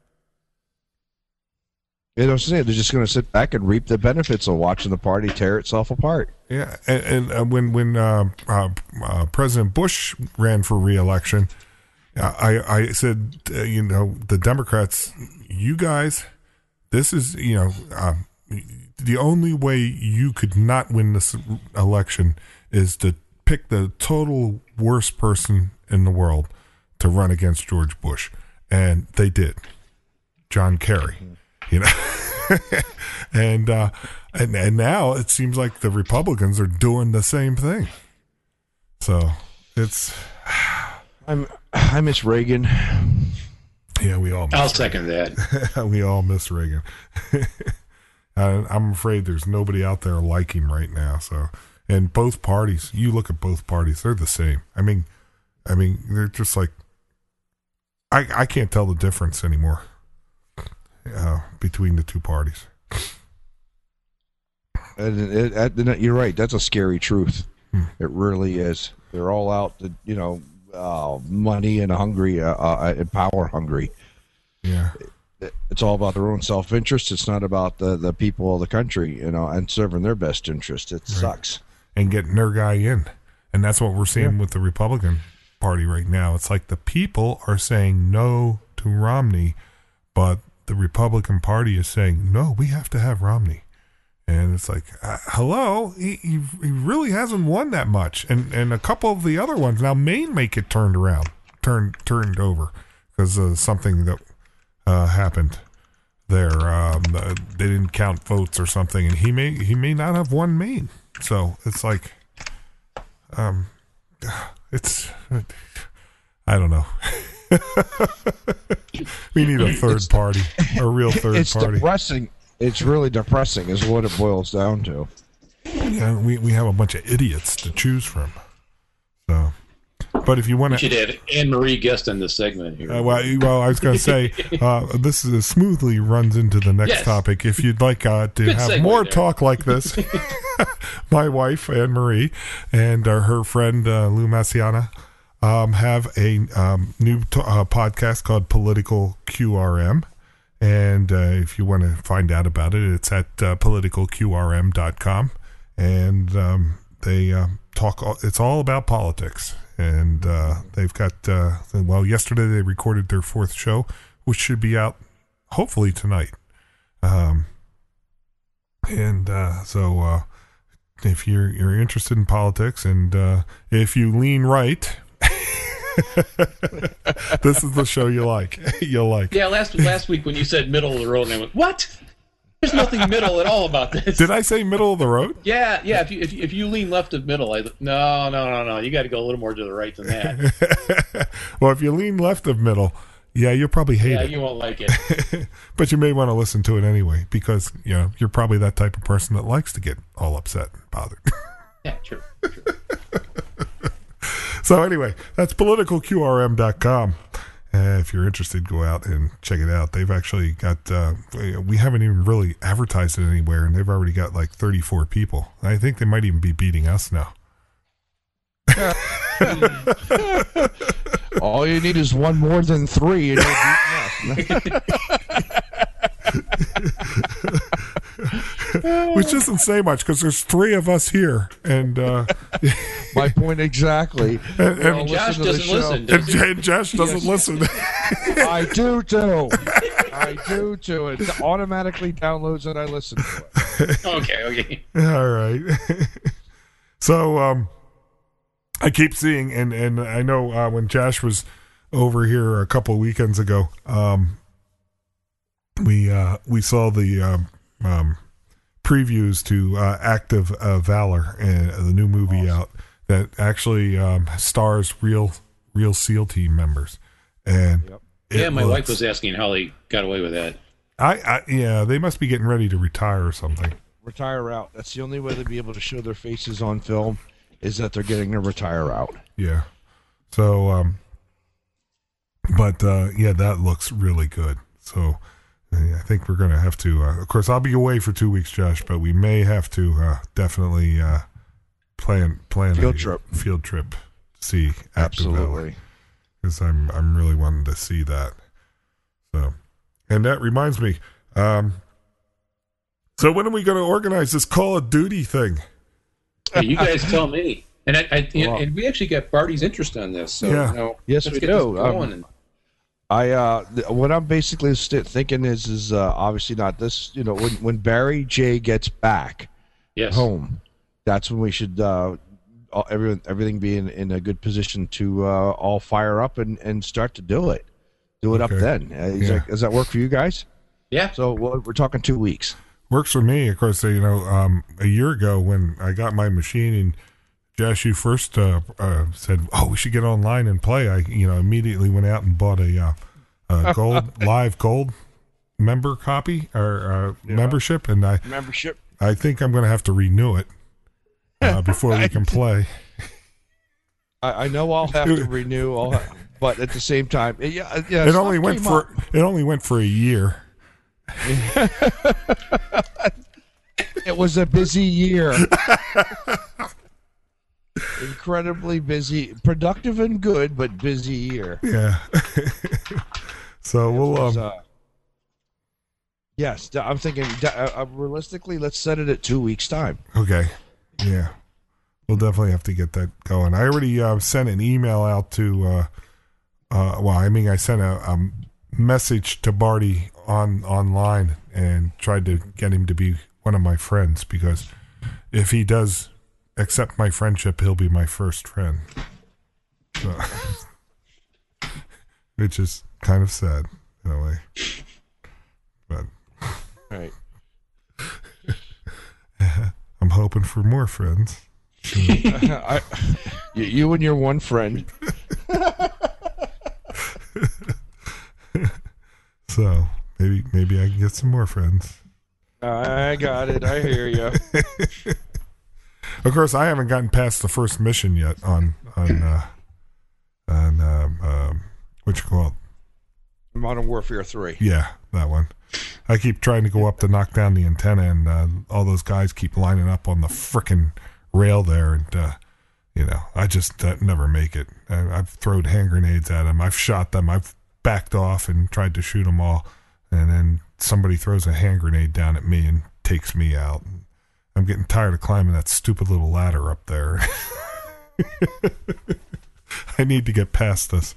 You know what I'm saying? They're just going to sit back and reap the benefits of watching the party tear itself apart. Yeah, and, and uh, when when uh, uh, uh, President Bush ran for re-election, uh, I I said, uh, you know, the Democrats, you guys, this is, you know, uh, the only way you could not win this election is to pick the total worst person in the world to run against George Bush, and they did, John Kerry. You know, and uh, and and now it seems like the Republicans are doing the same thing. So it's I'm I miss Reagan. Yeah, we all. Miss I'll Reagan. second that. We all miss Reagan. uh, I'm afraid there's nobody out there like him right now. So, and both parties, you look at both parties, they're the same. I mean, I mean, they're just like I I can't tell the difference anymore. Uh, between the two parties. And it, it, it, you're right. That's a scary truth. Hmm. It really is. They're all out to, you know, uh, money and hungry, uh, uh, and power hungry. Yeah. It, it's all about their own self-interest. It's not about the, the people of the country, you know, and serving their best interest. It right. sucks. And getting their guy in. And that's what we're seeing yeah. with the Republican Party right now. It's like the people are saying no to Romney, but the Republican Party is saying, no, we have to have Romney. And it's like, uh, hello, he, he he really hasn't won that much. And and a couple of the other ones, now Maine may get turned around, turned turned over because of something that uh, happened there. Um, uh, they didn't count votes or something, and he may he may not have won Maine. So it's like, um, it's, I don't know. We need a third party, a real third it's party. Depressing. It's really depressing, is what it boils down to. Yeah, we we have a bunch of idiots to choose from. So, but if you want We to, should add Anne Marie guest in this segment here. uh, well, well, I was going to say uh, this is, smoothly runs into the next Yes. topic. If you'd like uh, to Good have segue more there. talk like this, my wife Anne Marie and uh, her friend uh, Lou Massiana um, have a um, new t- uh, podcast called Political Q R M. And uh, if you want to find out about it, it's at uh, political q r m dot com. And um, they uh, talk, it's all about politics. And uh, they've got, uh, well, yesterday they recorded their fourth show, which should be out hopefully tonight. Um, and uh, so uh, if you're, you're interested in politics and uh, if you lean right, this is the show you like. You'll like. Yeah, last last week when you said middle of the road, and I went, "What? There's nothing middle at all about this." Did I say middle of the road? Yeah, yeah. If you if you, if you lean left of middle, I no, no, no, no. You got to go a little more to the right than that. Well, if you lean left of middle, yeah, you'll probably hate Yeah, it. you won't like it. But you may want to listen to it anyway because you know you're probably that type of person that likes to get all upset and bothered. Yeah, true. true. So anyway, that's political q r m dot com. Uh, if you're interested, go out and check it out. They've actually got, uh, we haven't even really advertised it anywhere, and they've already got like thirty-four people. I think they might even be beating us now. All you need is one more than three, and you're beating us. Which doesn't say much because there's three of us here. And uh, My point exactly. and, And and, Josh listen to the doesn't show. listen. and, Does he? and Josh doesn't listen. I do too. I do too. It automatically downloads and I listen to it. Okay, okay. All right. So um, I keep seeing, and, and I know uh, when Josh was over here a couple of weekends ago, um, we uh, we saw the um, um, previews to uh, Active uh, Valor, uh, the new movie out that actually um, stars real real SEAL team members. And Yep. it Yeah, my looks- wife was asking how they got away with that. I, I yeah, they must be getting ready to retire or something. Retire out. That's the only way they'll be able to show their faces on film is that they're getting to retire out. Yeah. So, um, but uh, yeah, that looks really good. So, I think we're going to have to. Uh, of course, I'll be away for two weeks, Josh, but we may have to uh, definitely uh, plan plan Field a trip. field trip to see Active Valor, Absolutely. because I'm I'm really wanting to see that. So, and that reminds me. Um, so when are we going to organize this Call of Duty thing? Hey, you guys tell me. And I, I you know, Well- and we actually got Barty's interest on this. So Yeah. you know, Yes, let's we get do. this going. Um, and- I uh, th- what I'm basically st- thinking is is uh, obviously not this. You know, when when Barry J gets back yes. home, that's when we should uh, all, everyone everything be in, in a good position to uh, all fire up and, and start to do it. Do it Okay. up then. Uh, is Yeah. that, does that work for you guys? Yeah. So well, we're talking two weeks. Works for me. Of course, you know, um, a year ago when I got my machine and Josh, you first uh, uh, said, "Oh, we should get online and play." I, you know, immediately went out and bought a, uh, a gold live gold member copy or uh, Yeah. membership, and I, Membership. I think I'm going to have to renew it uh, before we can play. I, I know I'll have to renew, I'll ha- but at the same time, yeah, yeah. It only stuff went came for up. it only went for a year. It was a busy year. Incredibly busy, productive and good, but busy year. Yeah. So It we'll was, um, uh, yes, I'm thinking uh, uh, realistically, let's set it at two weeks' time. okay, yeah, we'll definitely have to get that going. I already uh, sent an email out to. Uh, uh, well, I mean, I sent a um, messaged to Barty on online and tried to get him to be one of my friends, because if he does accept my friendship, he'll be my first friend. So, which is kind of sad in a way. But Right. I'm hoping for more friends. I, you, you and your one friend. So maybe maybe I can get some more friends. I got it. I hear you. Of course, I haven't gotten past the first mission yet on on uh, on um, um, what you call it? Modern Warfare three. Yeah, that one. I keep trying to go up to knock down the antenna, and uh, all those guys keep lining up on the frickin' rail there, and uh, you know, I just uh, never make it. I, I've thrown hand grenades at them. I've shot them. I've backed off and tried to shoot them all, and then somebody throws a hand grenade down at me and takes me out. I'm getting tired of climbing that stupid little ladder up there. I need to get past this.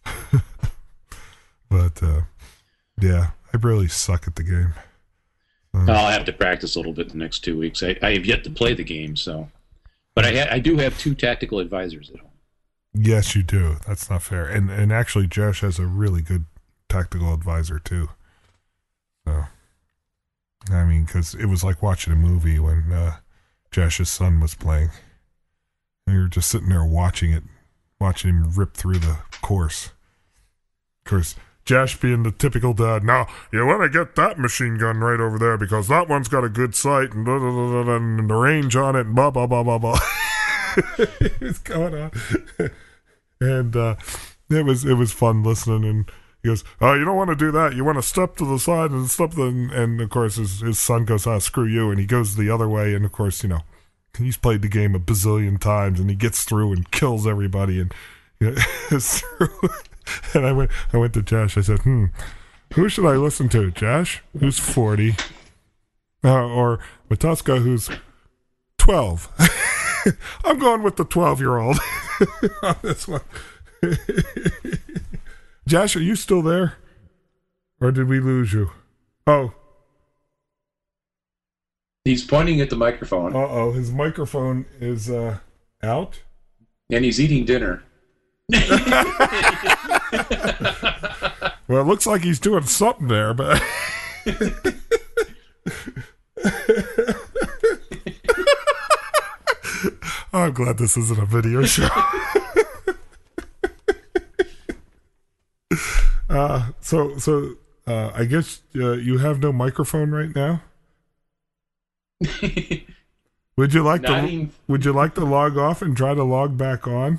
But, uh, yeah, I really suck at the game. Uh, I'll have to practice a little bit the next two weeks. I, I have yet to play the game, so. But I, ha- I do have two tactical advisors at home. Yes, you do. That's not fair. And and actually, Josh has a really good tactical advisor, too. So, I mean, because it was like watching a movie when uh, Josh's son was playing. And you were just sitting there watching it, watching him rip through the course. Of course, Josh being the typical dad, now, you want to get that machine gun right over there because that one's got a good sight and, blah, blah, blah, blah, and the range on it and blah, blah, blah, blah, blah. What's going on? And uh, it was it was fun listening, and he goes, oh, you don't want to do that. You want to step to the side and step the, and, and of course his, his son goes, oh, screw you, and he goes the other way, and of course, you know, he's played the game a bazillion times, and he gets through and kills everybody, and you know, it's through. And I went I went to Josh, I said, hmm, who should I listen to? Josh, who's forty, uh, or Matuska, who's twelve? I'm going with the twelve-year-old on this one. Josh, are you still there? Or did we lose you? Oh. He's pointing at the microphone. Uh-oh, his microphone is uh, out? And he's eating dinner. Well, it looks like he's doing something there, but... Oh, I'm glad this isn't a video show. uh, so, so uh, I guess uh, you have no microphone right now. Would you like Not to? even- Would you like to log off and try to log back on?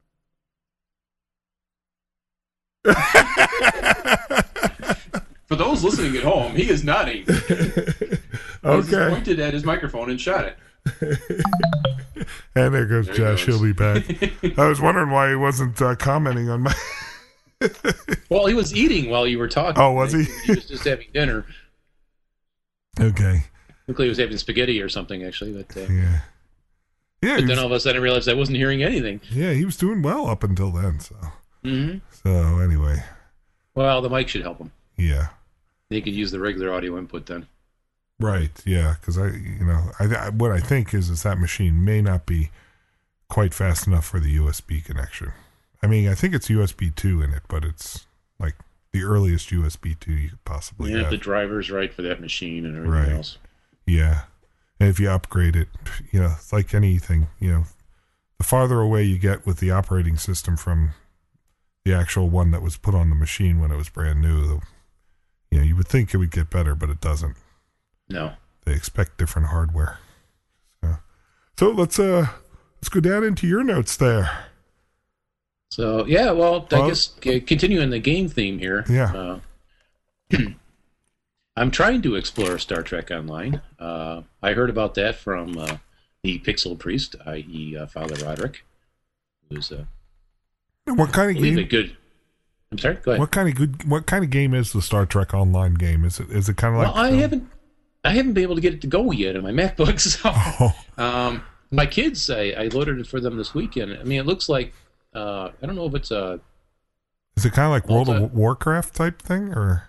For those listening at home, he is nodding. He's Okay. pointed at his microphone and shot it. And there goes There he Josh. goes. He'll be back. I was wondering why he wasn't uh, commenting on my. Well, he was eating while you were talking. Oh, was he? He was just having dinner. Okay. Luckily, he was having spaghetti or something, actually. But, uh, Yeah. Yeah. but He then was, all of a sudden, I realized I wasn't hearing anything. yeah, he was doing well up until then. So. Mm-hmm. So anyway, Well, the mic should help him. yeah. They could use the regular audio input then. Right, yeah, because I, you know, I, I what I think is is that machine may not be quite fast enough for the U S B connection. I mean, I think it's U S B two in it, but it's like the earliest U S B two you could possibly Yeah, have. the driver's right for that machine and everything Right. else. Yeah, and if you upgrade it, you know, it's like anything, you know, the farther away you get with the operating system from the actual one that was put on the machine when it was brand new, the, you know, you would think it would get better, but it doesn't. No. They expect different hardware. So, so let's uh let's go down into your notes there. So, yeah, well, I Well- guess uh, continuing the game theme here. Yeah. Uh, I'm trying to explore Star Trek Online. Uh, I heard about that from uh, the Pixel Priest, that is. Uh, Father Roderick, who's uh, What kind I of believe a game? good... I'm sorry, go ahead. What kind of good? What kind of game is the Star Trek Online game? Is it is it kind of like? well, I um, haven't I haven't been able to get it to go yet on my MacBook, so... Oh, Um, my kids, I, I loaded it for them this weekend. I mean, it looks like uh, I don't know if it's a Is it kind of like World Multi- of Warcraft type thing, or?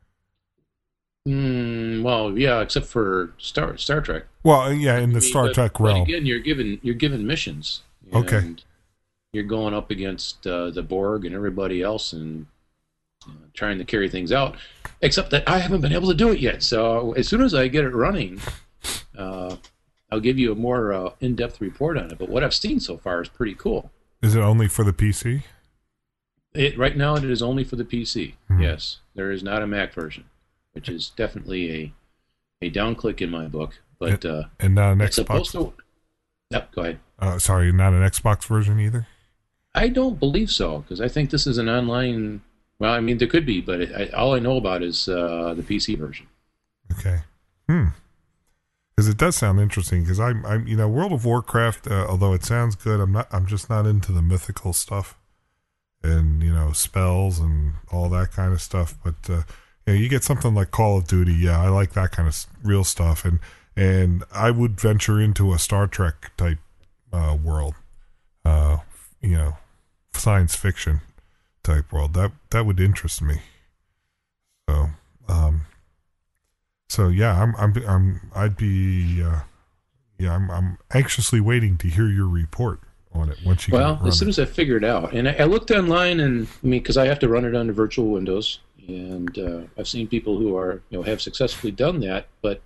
Mm, well, yeah, except for Star Star Trek. Well, yeah, in the I mean, Star but, Trek but realm. again, you're given you're given missions. Okay. And you're going up against uh, the Borg and everybody else, and uh, trying to carry things out. Except that I haven't been able to do it yet. So as soon as I get it running, uh, I'll give you a more uh, in-depth report on it. But what I've seen so far is pretty cool. Is it only for the P C? It right now it is only for the P C. Hmm. Yes, there is not a Mac version, which is definitely a a downclick in my book. But uh, And not an it's Xbox? supposed to. Yep, go ahead. Uh, sorry, not an Xbox version either? I don't believe so, because I think this is an online. Well, I mean, there could be, but it, I, all I know about is uh, the P C version. Okay. Hmm. Because it does sound interesting. Because I'm, I'm, you know, World of Warcraft. Uh, although it sounds good, I'm not. I'm just not into the mythical stuff, and you know, spells and all that kind of stuff. But uh, you know, you get something like Call of Duty. Yeah, I like that kind of s- real stuff, and and I would venture into a Star Trek type uh, world. Uh, you know, science fiction type world. That that would interest me. So, um, so yeah, I'm I'm I'm I'd be uh, yeah, I'm I'm anxiously waiting to hear your report on it once you get it Well, running. as soon as I figure it out, and I, I looked online, and I mean, because I have to run it under virtual Windows, and uh, I've seen people who are you know have successfully done that, but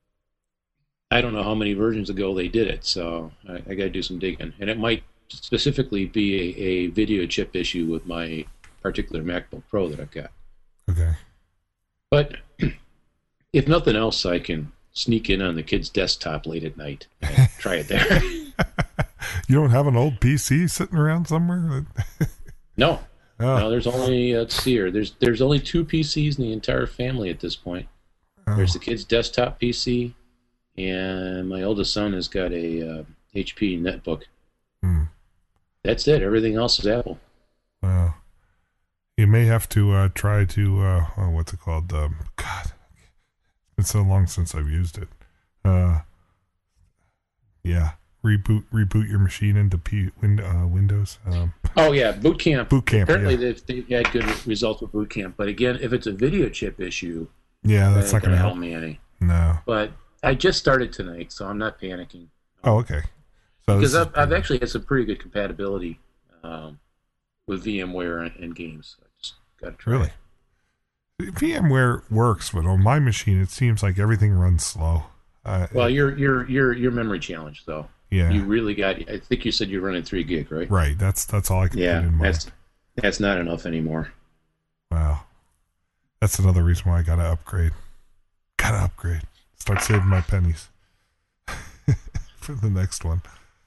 I don't know how many versions ago they did it, so I, I got to do some digging, and it might specifically be a, a video chip issue with my particular MacBook Pro that I've got. Okay. But if nothing else, I can sneak in on the kid's desktop late at night and try it there. You don't have an old P C sitting around somewhere? No, Oh. no. There's only uh, let's see here. There's there's only two P Cs in the entire family at this point. Oh. There's the kid's desktop P C, and my oldest son has got a uh, H P netbook. Hmm. That's it. Everything else is Apple. Wow. You may have to uh, try to uh, oh, what's it called? Um, God, it's so long since I've used it. Uh, yeah, reboot reboot your machine into P, win, uh, Windows. Um, Oh yeah, Boot Camp. Boot Camp. Apparently Yeah, they've, they've had good results with Boot Camp, but again, if it's a video chip issue, yeah, that's that's not going to help. help me any. No. But I just started tonight, so I'm not panicking. Oh, okay. So Because this is- I've, I've actually had some pretty good compatibility um, with VMware and, and games. I just got to try. Really? VMware works, but on my machine, it seems like everything runs slow. Uh, Well, your your your your memory challenge though. yeah, You really got. I think you said you're running three gig, right? right. That's that's all I can Yeah, put in my. that's that's not enough anymore. Wow, that's another reason why I gotta upgrade. Gotta upgrade. Start saving my pennies for the next one.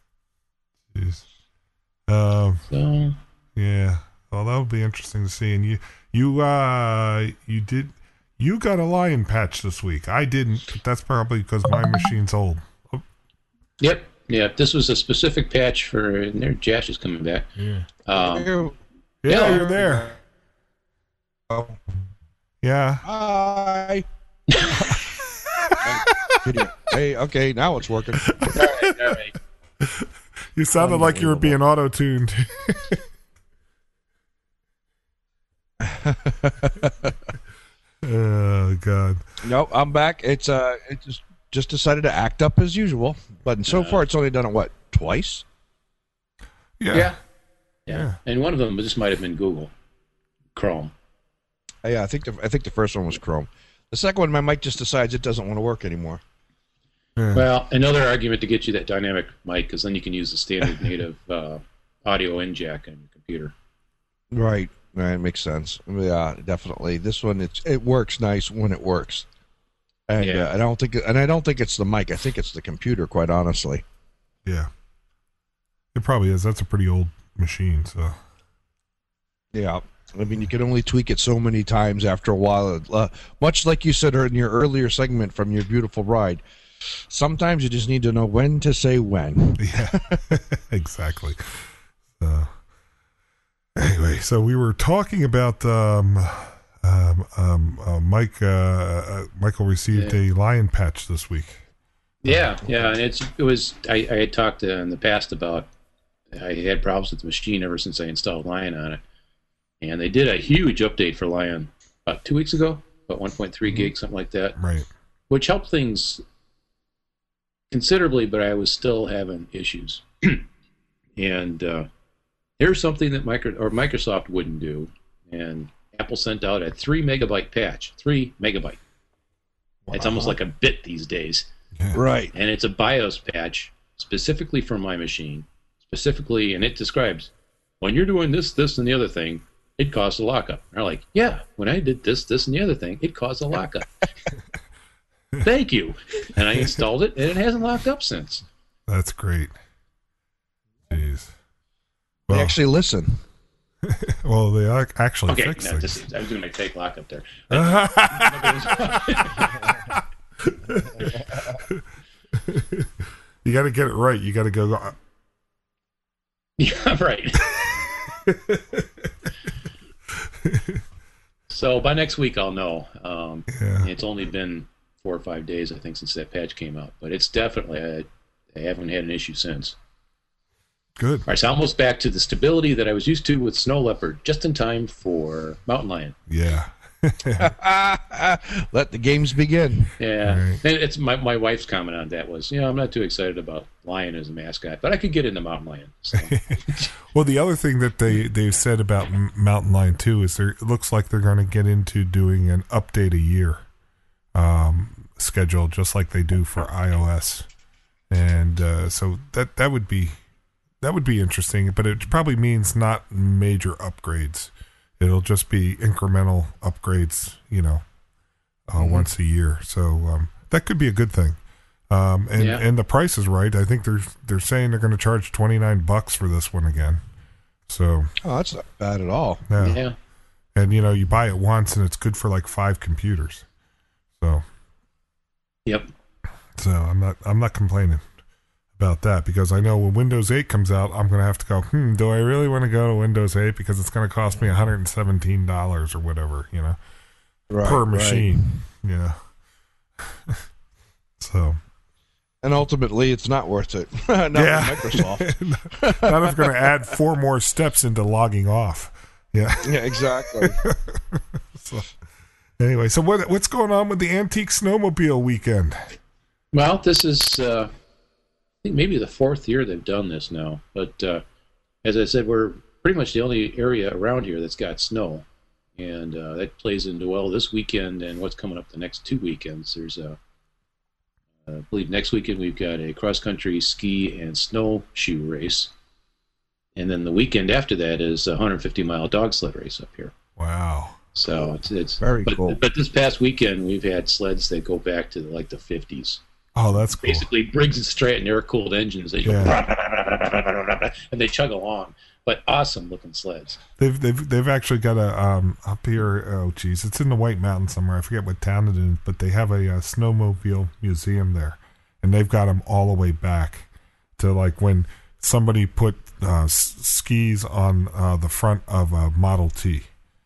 Jeez. Um. So Yeah. Well, that would be interesting to see. And you, you, uh, you did, you got a lion patch this week. I didn't, but that's probably because my machine's old. Oh, yep, yeah. This was a specific patch for. And there, Josh is coming back. yeah. Um, Yeah, Yeah. you're there. Oh, Yeah. hi. Video. Hey, okay, now it's working. all right, all right. You sounded like you were being auto-tuned. Oh, God. Nope, I'm back. It's uh, it just just decided to act up as usual, but so far it's only done it what twice. Yeah. Yeah. yeah, Yeah. And one of them just might have been Google Chrome. Uh, yeah, I think the I think the first one was Chrome. The second one, my mic just decides it doesn't want to work anymore. Yeah. Well, another argument to get you that dynamic mic, because then you can use the standard native uh, audio in jack on your computer. Right, right, makes sense. Yeah, definitely. This one, it's it works nice when it works, and Yeah. uh, I don't think and I don't think it's the mic. I think it's the computer. Quite honestly. Yeah. It probably is. That's a pretty old machine, so. Yeah, I mean, you can only tweak it so many times after a while. Uh, much like you said in your earlier segment from your beautiful ride, sometimes you just need to know when to say when. Yeah, exactly. So, anyway, so we were talking about um, um, um, uh, Mike. Uh, uh, Michael received Yeah. a lion patch this week. Yeah, yeah, and it's it was I, I had talked uh, in the past about I had problems with the machine ever since I installed Lion on it, And they did a huge update for Lion about two weeks ago, about one point three gig, something like that, Right. which helped things considerably, but I was still having issues. And uh, here's something that micro, or Microsoft wouldn't do, and Apple sent out a three megabyte patch, three megabyte. Wow. It's almost like a bit these days. Yeah. Right. And it's a BIOS patch specifically for my machine, specifically, and it describes when you're doing this, this, and the other thing, it caused a lockup. And they're like, yeah, when I did this, this, and the other thing, it caused a lockup. Thank you. And I installed it, and it hasn't locked up since. That's great. Jeez. They Well, actually listen. well, they ac- actually Okay, fix no, things. just, I was doing my fake lockup there. You got to get it right. You got to go. Yeah, right. So by next week, I'll know. Um, Yeah. It's only been four or five days, I think, since that patch came out. But it's definitely, I, I haven't had an issue since. Good. All right, so almost back to the stability that I was used to with Snow Leopard, just in time for Mountain Lion. Yeah. Let the games begin. Yeah, Right. and it's my my wife's comment on that was, you know, I'm not too excited about Lion as a mascot, but I could get into Mountain Lion. So. Well, the other thing that they they've said about M- Mountain Lion too is there it looks like they're going to get into doing an update a year um, schedule, just like they do for iOS, and uh, so that that would be that would be interesting. But it probably means not major upgrades. It'll just be incremental upgrades, you know, uh, Mm-hmm. once a year. So um, that could be a good thing. Um, and Yeah. and the price is right. I think they're they're saying they're going to charge twenty nine bucks for this one again. So Oh, that's not bad at all. yeah. Yeah, And you know, you buy it once and it's good for like five computers. So yep. so I'm not I'm not complaining about that, because I know when Windows eight comes out, I'm going to have to go, hmm, do I really want to go to Windows eight, because it's going to cost me one hundred seventeen dollars or whatever, you know, Right, per right. machine, you know. So And ultimately, it's not worth it. Not with Yeah. Microsoft. now I'm going to add four more steps into logging off. Yeah. Yeah, exactly. So, anyway, so what what's going on with the Antique Snowmobile weekend? Well, this is, uh, I think maybe the fourth year they've done this now. But uh, as I said, we're pretty much the only area around here that's got snow. And uh, that plays into, well, this weekend and what's coming up the next two weekends. There's a, uh, I believe next weekend we've got a cross-country ski and snowshoe race. And then the weekend after that is a one hundred fifty mile dog sled race up here. Wow. So it's, it's Very but, cool. But this past weekend we've had sleds that go back to like the fifties. Oh, that's cool. Basically Briggs and Stratton air-cooled engines that you Yeah. and they chug along. But awesome looking sleds. They've they've they've actually got a um up here. Oh, geez, it's in the White Mountains somewhere. I forget what town it is, but they have a, uh snowmobile museum there, and they've got them all the way back to like when somebody put uh, s- skis on uh, the front of a Model T.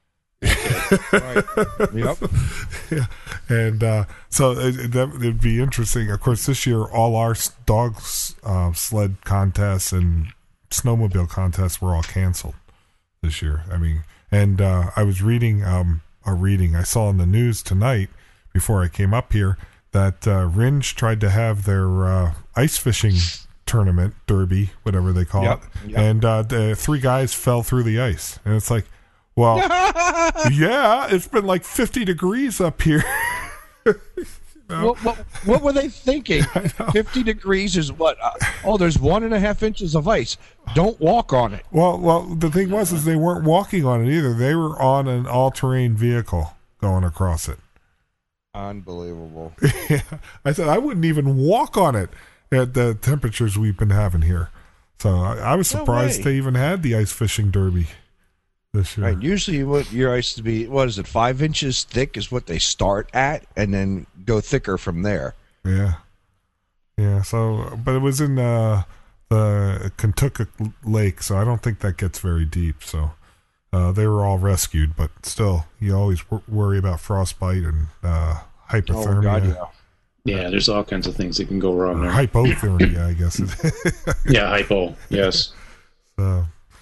Right. Yep. Yeah. And uh, so it, that it'd be interesting. Of course, this year all our s- dog s- uh, sled contests and snowmobile contests were all canceled this year. I mean, and uh, I was reading um, a reading I saw in the news tonight before I came up here that uh, Ringe tried to have their uh, ice fishing tournament, derby, whatever they call Yep. it, Yep. and uh, the three guys fell through the ice, and it's like, well, yeah, it's been like fifty degrees up here. What, what, what were they thinking? fifty degrees is what? Uh, oh, there's one and a half inches of ice. Don't walk on it. Well, well, the thing was is they weren't walking on it either. They were on an all-terrain vehicle going across it. Unbelievable. Yeah. I said I wouldn't even walk on it at the temperatures we've been having here. So I, I was No surprised way. they even had the ice fishing derby this year. Right. Usually, what your ice to be, what is it, five inches thick is what they start at, and then go thicker from there. Yeah, yeah. So, but it was in uh, the Kentucky Lake, so I don't think that gets very deep. So uh, they were all rescued, but still, you always w- worry about frostbite and uh, hypothermia. Oh God, yeah. Yeah, there's all kinds of things that can go wrong Or there. hypothermia, I guess. Yeah, hypo. Yes. So,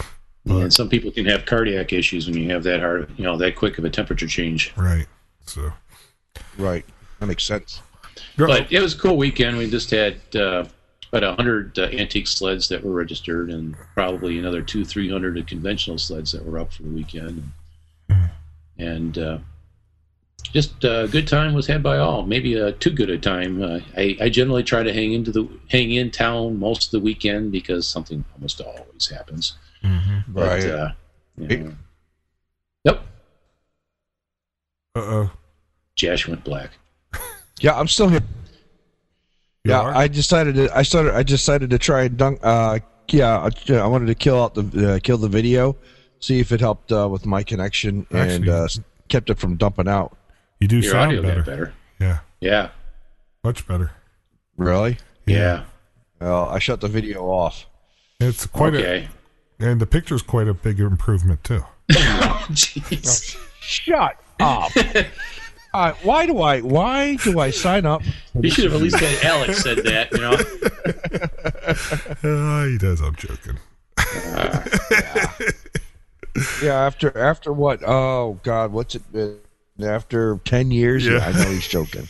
And some people can have cardiac issues when you have that hard, you know, that quick of a temperature change. Right. So. Right. That makes sense. But it was a cool weekend. We just had uh, about a hundred uh, antique sleds that were registered, and probably another two, three hundred conventional sleds that were up for the weekend. And uh, just a good time was had by all. Maybe a too good a time. Uh, I, I generally try to hang into the hang in town most of the weekend because something almost always happens. Mm-hmm. But, Right. Uh, you know, yep. Uh oh. Josh went black. Yeah, I'm still here. You yeah, are? I decided to. I started. I decided to try and dunk. Uh, yeah, I, I wanted to kill out the uh, kill the video, see if it helped uh, with my connection, and Actually- uh, kept it from dumping out. You do Your sound audio better. got better. Yeah. Yeah. Much better. Really? Yeah. Well, I shut the video off. It's quite Okay. a, and the picture's quite a big improvement too. Oh, jeez. Shut up. uh, why do I? Why do I sign up? You should have at least had Alex said that, you know. Uh, he does. I'm joking. Uh, Yeah, after after what? Oh God, what's it been? After ten years? Yeah. Yeah, I know he's joking.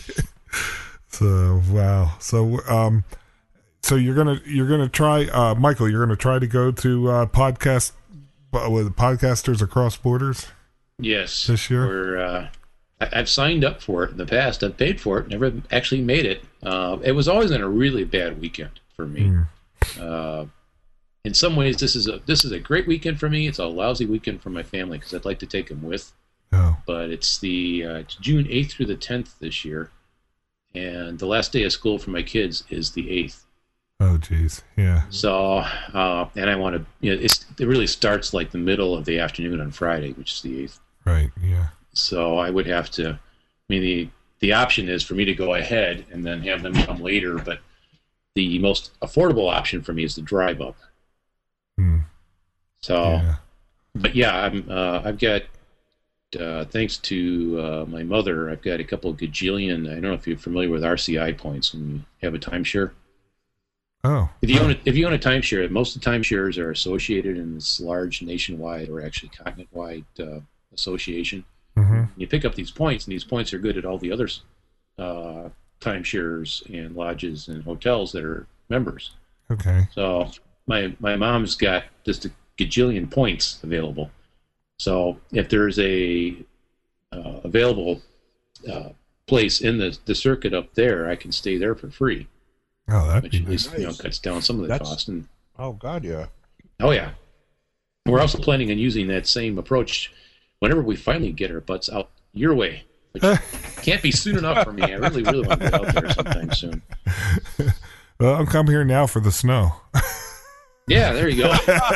So wow. So um, so you're gonna you're gonna try, uh, Michael. You're gonna try to go to uh, podcast uh, with podcasters across borders. yes. This year? We're, uh, I, I've signed up for it in the past. I've paid for it. Never actually made it. Uh, it was always in a really bad weekend for me. Mm. Uh, in some ways, this is a this is a great weekend for me. It's a lousy weekend for my family because I'd like to take them with. Oh. But it's the uh, it's June eighth through the tenth this year, and the last day of school for my kids is the eighth. Oh geez. Yeah. So, uh, and I want to, you know, it's, it really starts like the middle of the afternoon on Friday, which is the eighth. Right. Yeah. So I would have to, I mean, the, the option is for me to go ahead and then have them come later, but the most affordable option for me is to drive up. Hmm. So, Yeah. but yeah, I'm, uh, I've got, uh, thanks to uh, my mother, I've got a couple of gajillion, I don't know if you're familiar with R C I points when you have a timeshare. Oh. If you own a, if you own a timeshare, most of the timeshares are associated in this large nationwide or actually continent-wide uh, association. Mm-hmm. You pick up these points, and these points are good at all the other uh, timeshares and lodges and hotels that are members. Okay. So my my mom's got just a gajillion points available. So if there's a uh, available uh, place in the the circuit up there, I can stay there for free. Oh, that'd Which be at nice. least you know cuts down some of the That's- cost. And Oh God, yeah. oh yeah, we're also planning on using that same approach whenever we finally get our butts out your way, which can't be soon enough for me. I really, really want to get out there sometime soon. Well, I'm come here now for the snow. Yeah, there you go.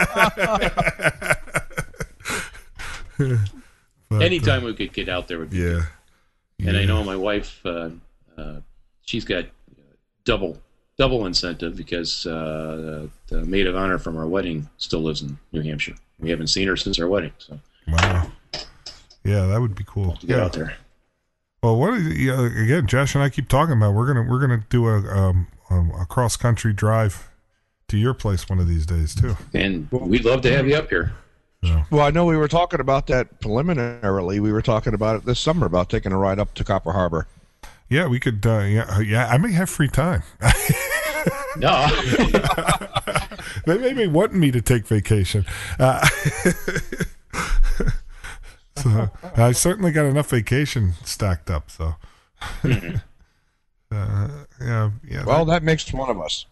But, Anytime we could get out there would be uh, good. yeah. And I Yeah. know my wife, uh, uh, she's got double double incentive because uh, the, the maid of honor from our wedding still lives in New Hampshire. We haven't seen her since our wedding, so Wow. Yeah, that would be cool. to get Yeah. out there. Well, what is, yeah, again, Josh and I keep talking about we're gonna we're gonna do a um, um, a cross country drive to your place one of these days too. And we'd love to have you up here. So, Well, I know we were talking about that preliminarily. We were talking about it this summer about taking a ride up to Copper Harbor. yeah, we could. Uh, yeah, yeah, I may have free time. No. They may be wanting me to take vacation. Uh, so I certainly got enough vacation stacked up. So, Mhm. uh, yeah, yeah. Well, that makes one of us.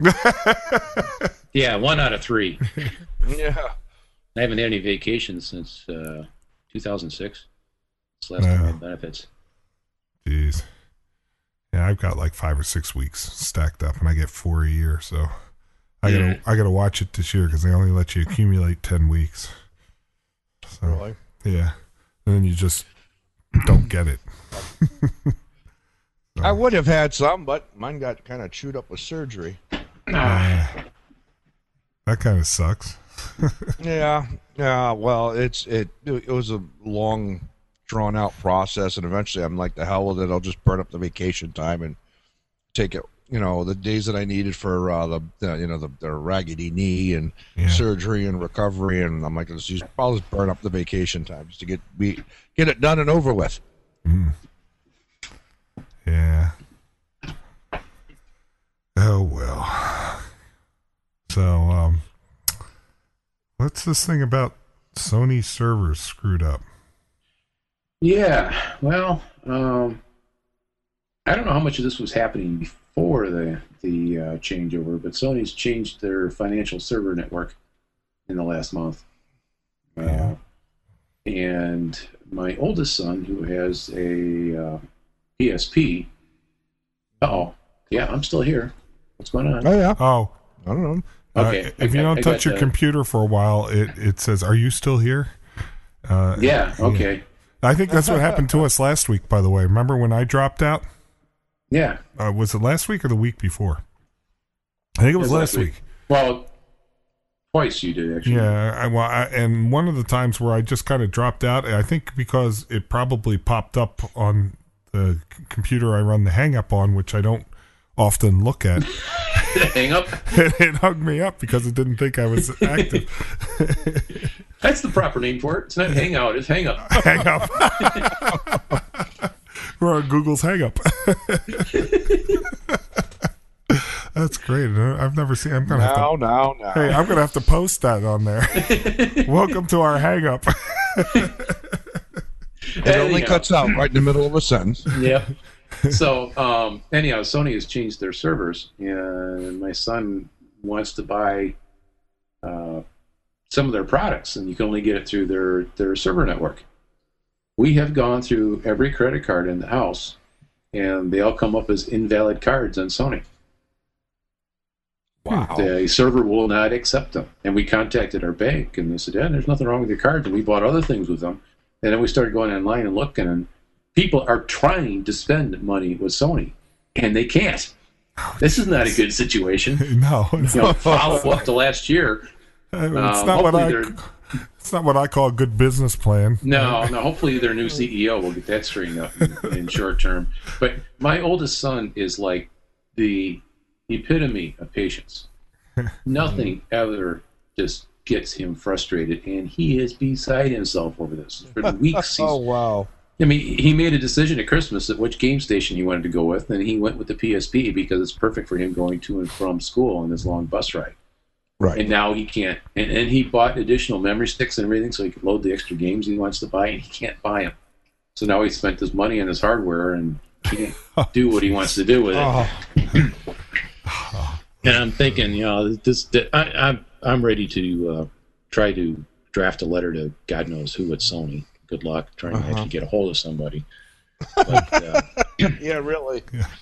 Yeah, one out of three. Yeah. I haven't had any vacations since uh, two thousand six. It's the last time I had benefits. Jeez. Yeah, I've got like five or six weeks stacked up, and I get four a year. So I gotta Yeah. I gotta watch it this year because they only let you accumulate ten weeks. So Really? yeah, and then you just don't get it. I would have had some, but mine got kind of chewed up with surgery. Uh, that kind of sucks. Yeah, yeah. Well, it's it. It was a long, drawn out process, and eventually, I'm like, the hell with it. I'll just burn up the vacation time and take it you know, the days that I needed for uh, the, the, you know, the, the raggedy knee and Yeah. surgery and recovery, and I'm like, let's use, I'll just burn up the vacation time just to get be get it done and over with. Yeah. Oh well. So, um, what's this thing about Sony servers screwed up? Yeah, well, um, I don't know how much of this was happening before the the uh, changeover, but Sony's changed their financial server network in the last month. Yeah. Uh, and my oldest son, who has a uh, P S P, uh-oh, yeah, I'm still here. What's going on? Oh yeah, Oh, I don't know. Okay, uh, if I- you don't I touch got your the- computer for a while, it, it says, "Are you still here?" Uh, Yeah, okay. I think that's what happened to us last week. By the way, remember when I dropped out? Yeah. Uh, was it last week or the week before? I think it was last week. Well, twice you did, actually. Yeah, I, well, I, and one of the times where I just kind of dropped out, I think because it probably popped up on the c- computer I run the Hang Up on, which I don't often look at. Hang up. it, it hugged me up because it didn't think I was active. That's the proper name for it. It's not hang out, it's hang up. Hang Up. We're on Google's Hang Up. That's great. I've never seen. I'm gonna have to. Now, now, now. Hey, I'm gonna have to post that on there. Welcome to our Hang Up. It only Anyhow. cuts out right in the middle of a sentence. Yep. So, um, anyhow, Sony has changed their servers, and my son wants to buy uh, some of their products, and you can only get it through their, their server network. We have gone through every credit card in the house, and they all come up as invalid cards on Sony. Wow. The server will not accept them. And we contacted our bank, and they said, yeah, there's nothing wrong with your cards, and we bought other things with them. And then we started going online and looking, and people are trying to spend money with Sony, and they can't. This is not a good situation. No, it's You know, not. follow up to last year. It's Um, not what hopefully I. they're- It's not what I call a good business plan. No, no. Hopefully, their new C E O will get that straightened up in, in short term. But my oldest son is like the epitome of patience. Nothing ever just gets him frustrated, and he is beside himself over this. For the weeks, he's Oh wow. I mean, he made a decision at Christmas at which game station he wanted to go with, and he went with the P S P because it's perfect for him going to and from school on this long bus ride. Right. And now he can't. And, and he bought additional memory sticks and everything so he could load the extra games he wants to buy, and he can't buy them. So now he spent his money on his hardware and can't do what he wants to do with it. Oh, And I'm thinking, you know, this. that I, I'm I'm ready to uh, try to draft a letter to God knows who at Sony. Good luck trying to Uh-huh. actually get a hold of somebody. But, uh, yeah, really.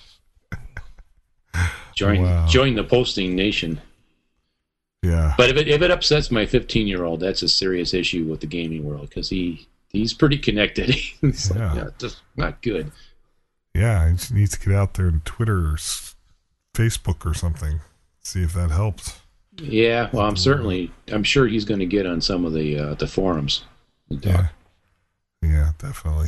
join Wow. join the posting nation. Yeah. But if it if it upsets my fifteen year old, that's a serious issue with the gaming world because he he's pretty connected. It's like, Yeah. yeah, just not good. Yeah, he just needs to get out there on Twitter or s- Facebook or something. See if that helps. Yeah, well, I'm certainly I'm sure he's going to get on some of the uh, the forums. and talk. Yeah. Yeah, definitely.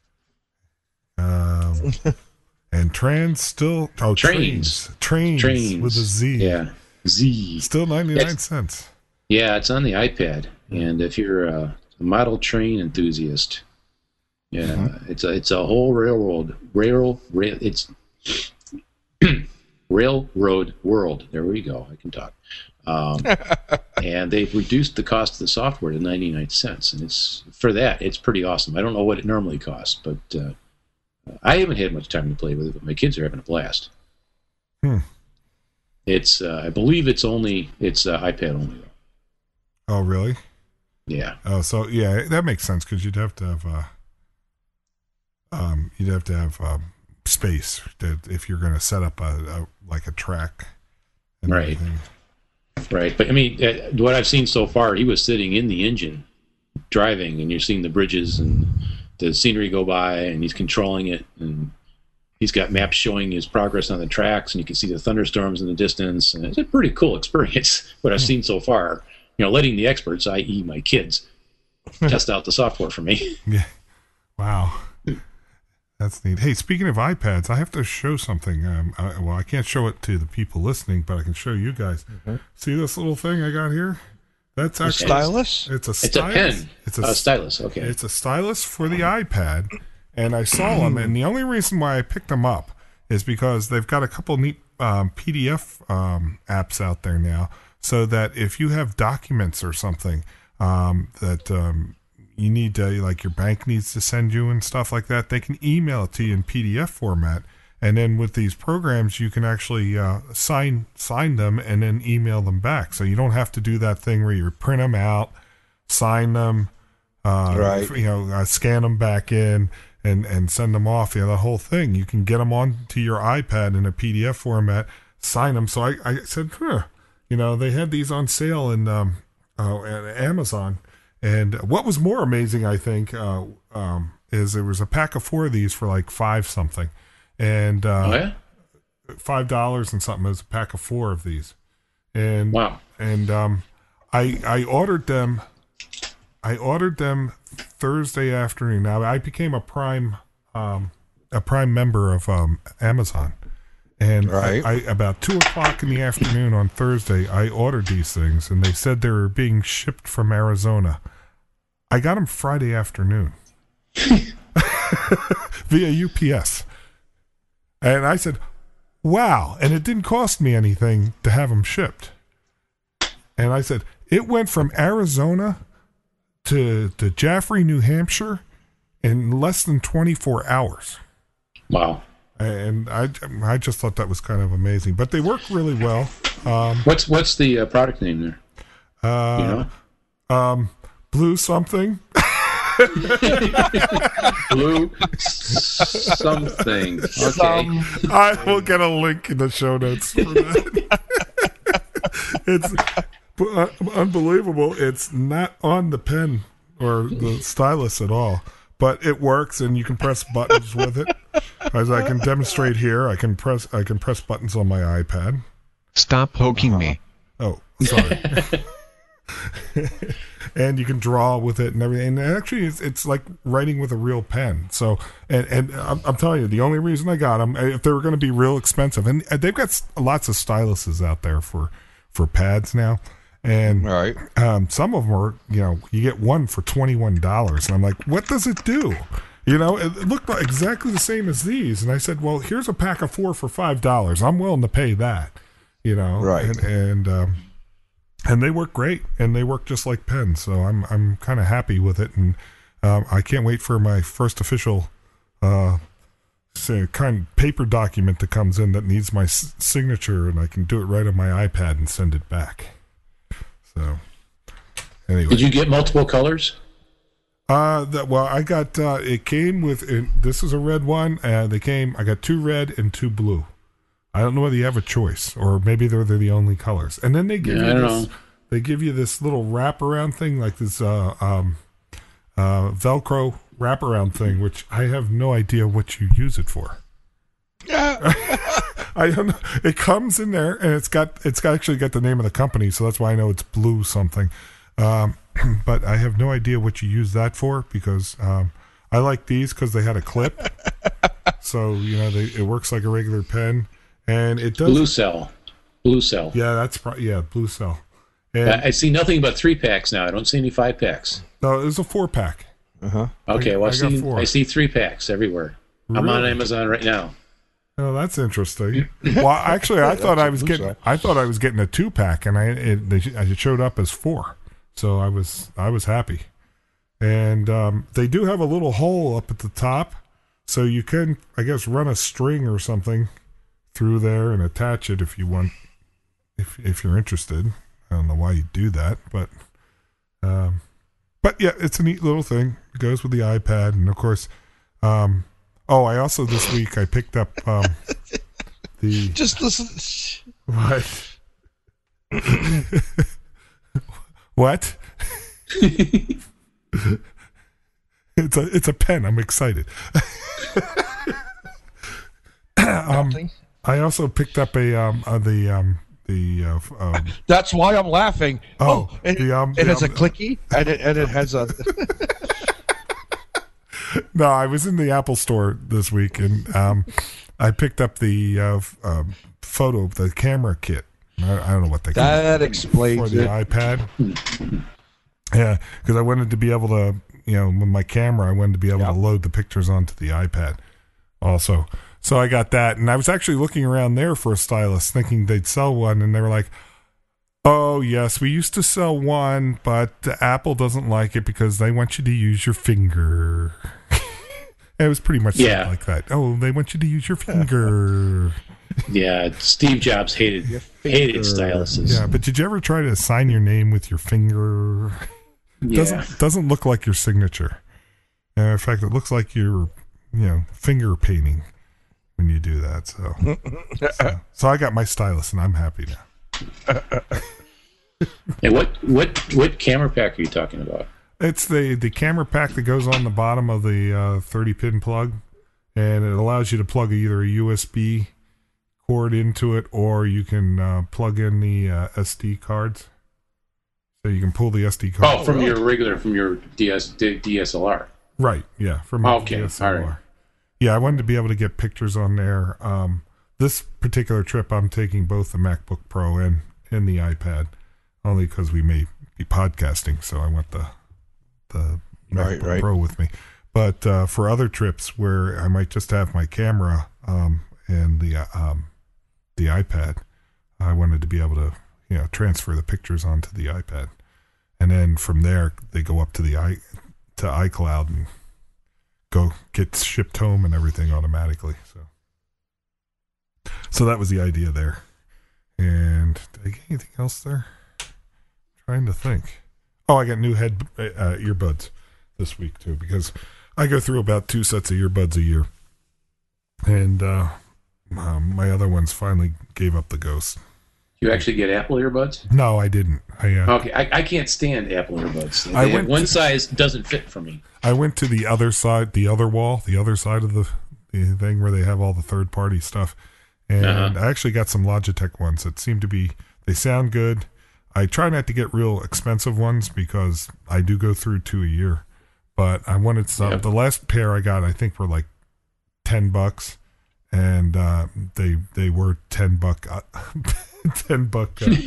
Um, and trans still oh Trains. trains trains, Trains with a Z. Yeah, Z. Still ninety nine It's- cents. Yeah, it's on the iPad, and if you're a model train enthusiast, yeah, Mm-hmm. it's a it's a whole railroad rail rail. It's railroad world. There we go. I can talk. Um, and they've reduced the cost of the software to ninety nine cents, and it's for that it's pretty awesome. I don't know what it normally costs, but uh, I haven't had much time to play with it. But my kids are having a blast. Hmm. It's uh, I believe it's only it's uh, iPad only though. Oh, really? Yeah. Oh, so yeah, that makes sense because you'd have to have uh, um, you'd have to have um, space to, if you're going to set up a, a like a track. And Right. everything. Right, but I mean, uh, what I've seen so far, he was sitting in the engine, driving, and you're seeing the bridges and the scenery go by, and he's controlling it, and he's got maps showing his progress on the tracks, and you can see the thunderstorms in the distance, and it's a pretty cool experience. What I've seen so far, you know, letting the experts, that is, my kids, test out the software for me. Yeah. Wow. That's neat. Hey, speaking of iPads, I have to show something. Um, I, well, I can't show it to the people listening, but I can show you guys. Mm-hmm. See this little thing I got here? That's actually a stylus. It's a it's stylus. a pen. It's a uh, stylus. Okay. It's a stylus for the iPad, and I saw them, and the only reason why I picked them up is because they've got a couple neat um, P D F um, apps out there now, so that if you have documents or something um, that um, you need to, like your bank needs to send you and stuff like that, they can email it to you in P D F format. And then with these programs, you can actually uh, sign sign them and then email them back. So you don't have to do that thing where you print them out, sign them, uh, right. you know, uh, scan them back in and, and send them off. You know, the whole thing. You can get them onto your iPad in a P D F format, sign them. So I, I said, huh, you know, they had these on sale in um, uh, at Amazon. And what was more amazing, I think, uh, um, is there was a pack of four of these for like five something, and uh, oh, yeah? five dollars and something as a pack of four of these. And wow! And um, I I ordered them. I ordered them Thursday afternoon. Now I became a Prime um, a Prime member of um, Amazon, and right. I, I about two o'clock in the afternoon on Thursday, I ordered these things, and they said they were being shipped from Arizona. I got them Friday afternoon via U P S. And I said, wow. And it didn't cost me anything to have them shipped. And I said, it went from Arizona to, to Jaffrey, New Hampshire in less than twenty-four hours. Wow. And I, I just thought that was kind of amazing. But they work really well. Um, what's what's the uh, product name there? Uh, you know? Um, Blue something. Blue something. Okay. I will get a link in the show notes for that. It's uh, unbelievable. It's not on the pen or the stylus at all, but it works, and you can press buttons with it. As I can demonstrate here, I can press I can press buttons on my iPad. Stop poking me. Oh, sorry. And you can draw with it and everything. And actually, it's, it's like writing with a real pen. So, and, and I'm, I'm telling you, the only reason I got them, if they were going to be real expensive, and they've got lots of styluses out there for, for pads now. And right. um, some of them are, you know, you get one for twenty-one dollars. And I'm like, what does it do? You know, it, it looked like exactly the same as these. And I said, well, here's a pack of four for five dollars. I'm willing to pay that, you know. Right. And, and um, And they work great, and they work just like pens. So I'm I'm kind of happy with it, and um, I can't wait for my first official uh, say, kind of paper document that comes in that needs my s- signature, and I can do it right on my iPad and send it back. So anyway, did you get multiple colors? Uh, that well, I got uh, it came with it, this is a red one. Uh, they came. I got two red and two blue. I don't know whether you have a choice, or maybe they're, they're the only colors. And then they give yeah, you I don't this, know. they give you this little wraparound thing, like this uh, um, uh, Velcro wraparound thing, which I have no idea what you use it for. I don't know. It comes in there, and it's got it's got actually got the name of the company, so that's why I know it's Blue something. Um, but I have no idea what you use that for, because um, I like these because they had a clip, so you know they, it works like a regular pen. And it does Blue Cell. Blue Cell. Yeah, that's pro- yeah, Blue Cell. And I, I see nothing but three packs now. I don't see any five packs. no, it was a four pack. Uh-huh. Okay, I- well I, I got see four. I see three packs everywhere. I'm on Really? Amazon right now. Oh, that's interesting. Well, actually, I thought That's I a was Blue getting Cell. I thought I was getting a two pack, and I it, they, it showed up as four, so I was I was happy. And um, they do have a little hole up at the top, so you can, I guess, run a string or something through there and attach it if you want, if if you're interested. I don't know why you do that, but um, but yeah, it's a neat little thing. It goes with the iPad, and of course, um, oh, I also this week I picked up um, the Just listen. what what. It's a it's a pen. I'm excited. um, I also picked up a um uh, the um the uh, um, That's why I'm laughing. Oh, it, the, um, it the, has a um, clicky, and it and it has a. No, I was in the Apple store this week, and um, I picked up the uh, f- um, photo, the camera kit. I, I don't know what they call it. That explains For the it. iPad. Yeah, because I wanted to be able to, you know, with my camera, I wanted to be able Yep. to load the pictures onto the iPad also. So I got that, and I was actually looking around there for a stylus, thinking they'd sell one, and they were like, oh, yes, we used to sell one, but Apple doesn't like it because they want you to use your finger. It was pretty much Yeah. like that. Oh, they want you to use your finger. Yeah, Steve Jobs hated hated styluses. Yeah, but did you ever try to sign your name with your finger? Yeah. Doesn't doesn't look like your signature. Uh, in fact, it looks like you're, you know, finger painting when you do that. So, so, so I got my stylus, and I'm happy now. And what what what camera pack are you talking about? It's the the camera pack that goes on the bottom of the uh, thirty pin plug, and it allows you to plug either a U S B cord into it, or you can uh, plug in the uh, S D cards. So you can pull the S D card. Oh, from your regular, from your D S, D, DSLR. Right, yeah, from Okay, D S L R. all right. Yeah, I wanted to be able to get pictures on there. Um, this particular trip, I'm taking both the MacBook Pro and, and the iPad, only because we may be podcasting, so I want the the Right, MacBook right. Pro with me. But uh, for other trips where I might just have my camera um, and the uh, um, the iPad, I wanted to be able to, you know, transfer the pictures onto the iPad, and then from there they go up to the i to iCloud and go get shipped home and everything automatically. So, so that was the idea there. And did I get anything else there? Trying to think. Oh, I got new head uh, earbuds this week too, because I go through about two sets of earbuds a year, and uh, um, my other ones finally gave up the ghost. You actually get Apple earbuds? No, I didn't. I uh, Okay, I, I can't stand Apple earbuds. They I have- went one to- size doesn't fit for me. I went to the other side, the other wall, the other side of the, the thing where they have all the third party stuff. And Uh-huh. I actually got some Logitech ones that seem to be, they sound good. I try not to get real expensive ones because I do go through two a year. But I wanted some. Yep. The last pair I got, I think, were like ten bucks. And uh, they they were ten buck, uh, ten buck uh,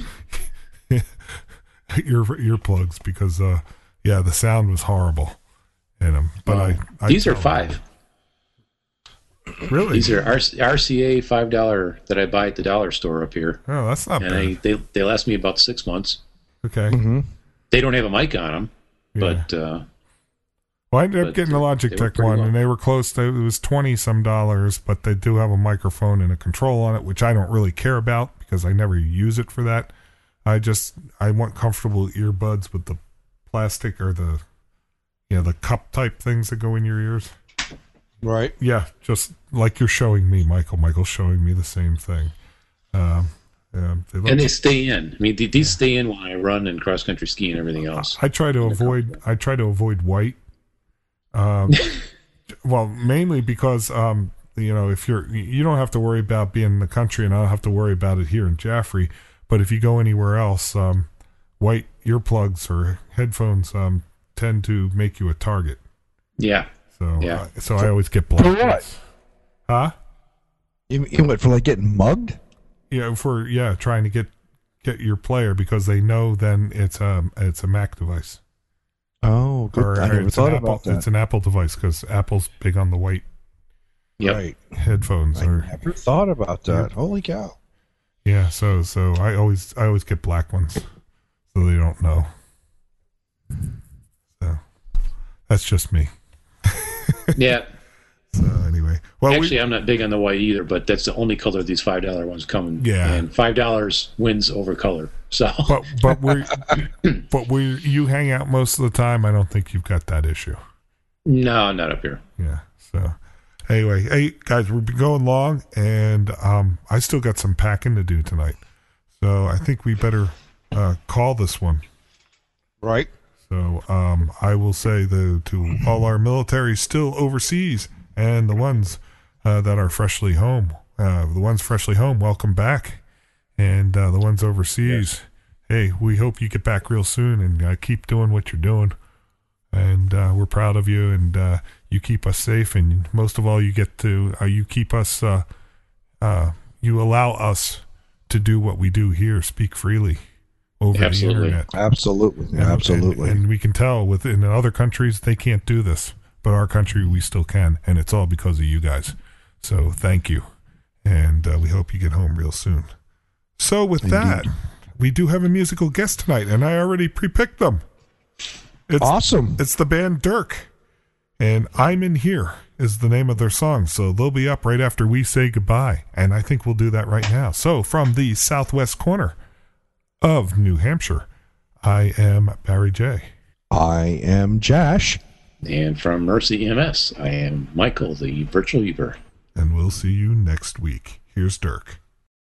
ear earplugs because, uh, yeah, the sound was horrible in them. But I, I These are tell- five. Really? These are R C A five dollar that I buy at the dollar store up here, Oh, that's not and bad. I, they they last me about six months. Okay. Mm-hmm. They don't have a mic on them, Yeah. but uh, Well, I ended up but getting a they work Logitech pretty one, well. and they were close. To, it was twenty some dollars, but they do have a microphone and a control on it, which I don't really care about because I never use it for that. I just I want comfortable earbuds with the plastic or the, you know, the cup type things that go in your ears. Right. Yeah, just like you're showing me, Michael. Michael's showing me the same thing. Um, um, they look- and they stay in. I mean, th- these stay in when I run and cross country ski and everything else. I try to avoid. I try to avoid white. Um, well, mainly because um, you know, if you're, you don't have to worry about being in the country, and I don't have to worry about it here in Jaffrey. But if you go anywhere else, um, white earplugs or headphones um, tend to make you a target. Yeah, So, Yeah. uh, so I always get black. For what? ones. Huh? You, you went for like getting mugged? Yeah, for yeah, trying to get get your player because they know then it's a it's a Mac device. Oh, good. Or, I or never it's thought an Apple, about that. It's an Apple device because Apple's big on the white yep. Right. headphones. I or never thought about that. Yep. Holy cow. yeah, so so I always I always get black ones so they don't know. So that's just me. Yeah. So anyway, well, Actually, we, I'm not big on the white either, but that's the only color these five dollar ones come in. Yeah. And five dollars wins over color. So but but we but we you hang out most of the time. I don't think you've got that issue. no, not up here. Yeah. So anyway, hey guys, we've been going long, and um, I still got some packing to do tonight. So I think we better uh, call this one. Right. So um, I will say the to all our military still overseas and the ones uh, that are freshly home, uh, the ones freshly home, welcome back, and uh, the ones overseas, hey, we hope you get back real soon and uh, keep doing what you're doing. and uh, we're proud of you, and uh, you keep us safe, and most of all, you get to uh, you keep us uh, uh, you allow us to do what we do here, speak freely over Absolutely. the internet. Absolutely, And- absolutely. and, and we can tell within other countries they can't do this, but our country we still can, and it's all because of you guys. So thank you, and uh, we hope you get home real soon. So with that, we do have a musical guest tonight, and I already pre-picked them. It's, Awesome. It's the band Dirk, and I'm in Here is the name of their song, so they'll be up right after we say goodbye, and I think we'll do that right now. So from the southwest corner of New Hampshire, I am Barry J. I am Josh. And from Mercy M S, I am Michael, the virtual Uber. And we'll see you next week. Here's Dirk.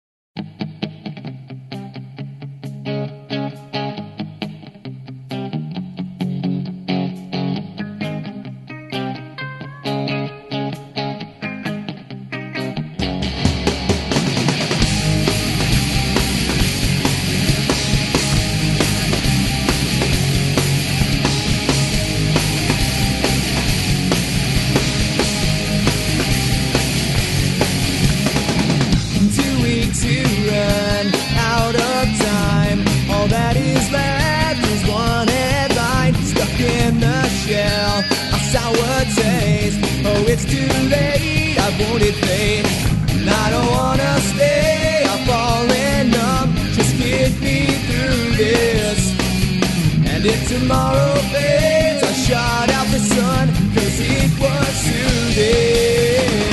Too weak to run out of time. All that is left is one headline stuck in the shell. A sour taste. Oh, it's too late. I won't it fade. And I don't wanna stay. I'm falling numb. Just get me through this. And if tomorrow fades, I shut out the sun, cause it was soothing.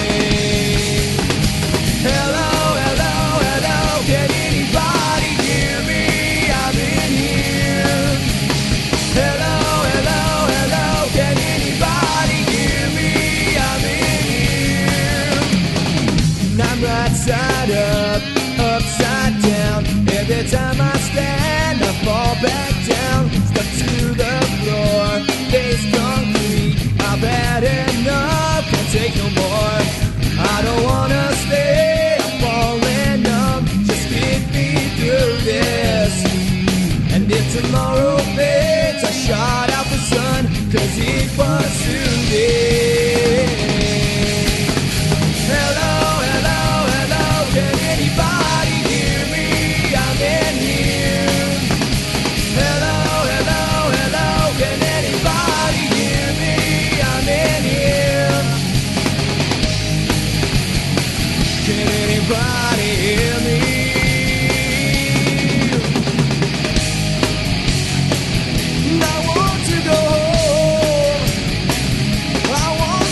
Hello, hello, hello, can anybody hear me? I'm in here. Hello, hello, hello, can anybody hear me? I'm in here. And I'm right side up, upside down. Every time I stand, I fall back down. Stuck to the floor, face concrete. I've had enough, can't take no more. I don't wanna stay, I'm falling numb. Just get me through this. And if tomorrow fades, I shot out the sun, cause it was soothing. Hello, hello, hello, can anybody hear me? I'm in here. Hello, hello, hello, can anybody hear me? I'm in here. Can anybody hear me? And I want to go home. I want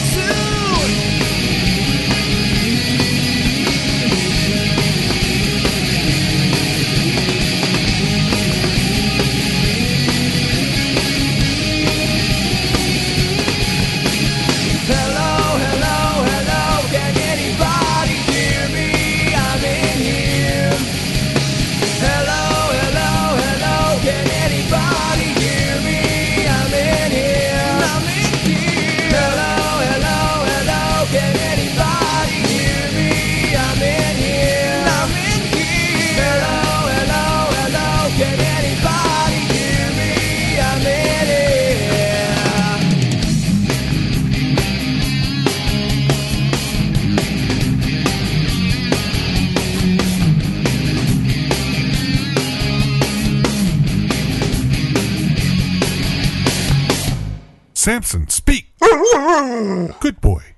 Hello, hello, hello, can anybody hear me? I'm in here. Hello, hello, hello, can anybody hear me? I'm in here. I'm in here. Hello, hello, hello, can anybody hear me? I'm in here. I'm in here. Hello, hello, hello, can anybody hear me? I'm in here. Samson, speak. Good boy.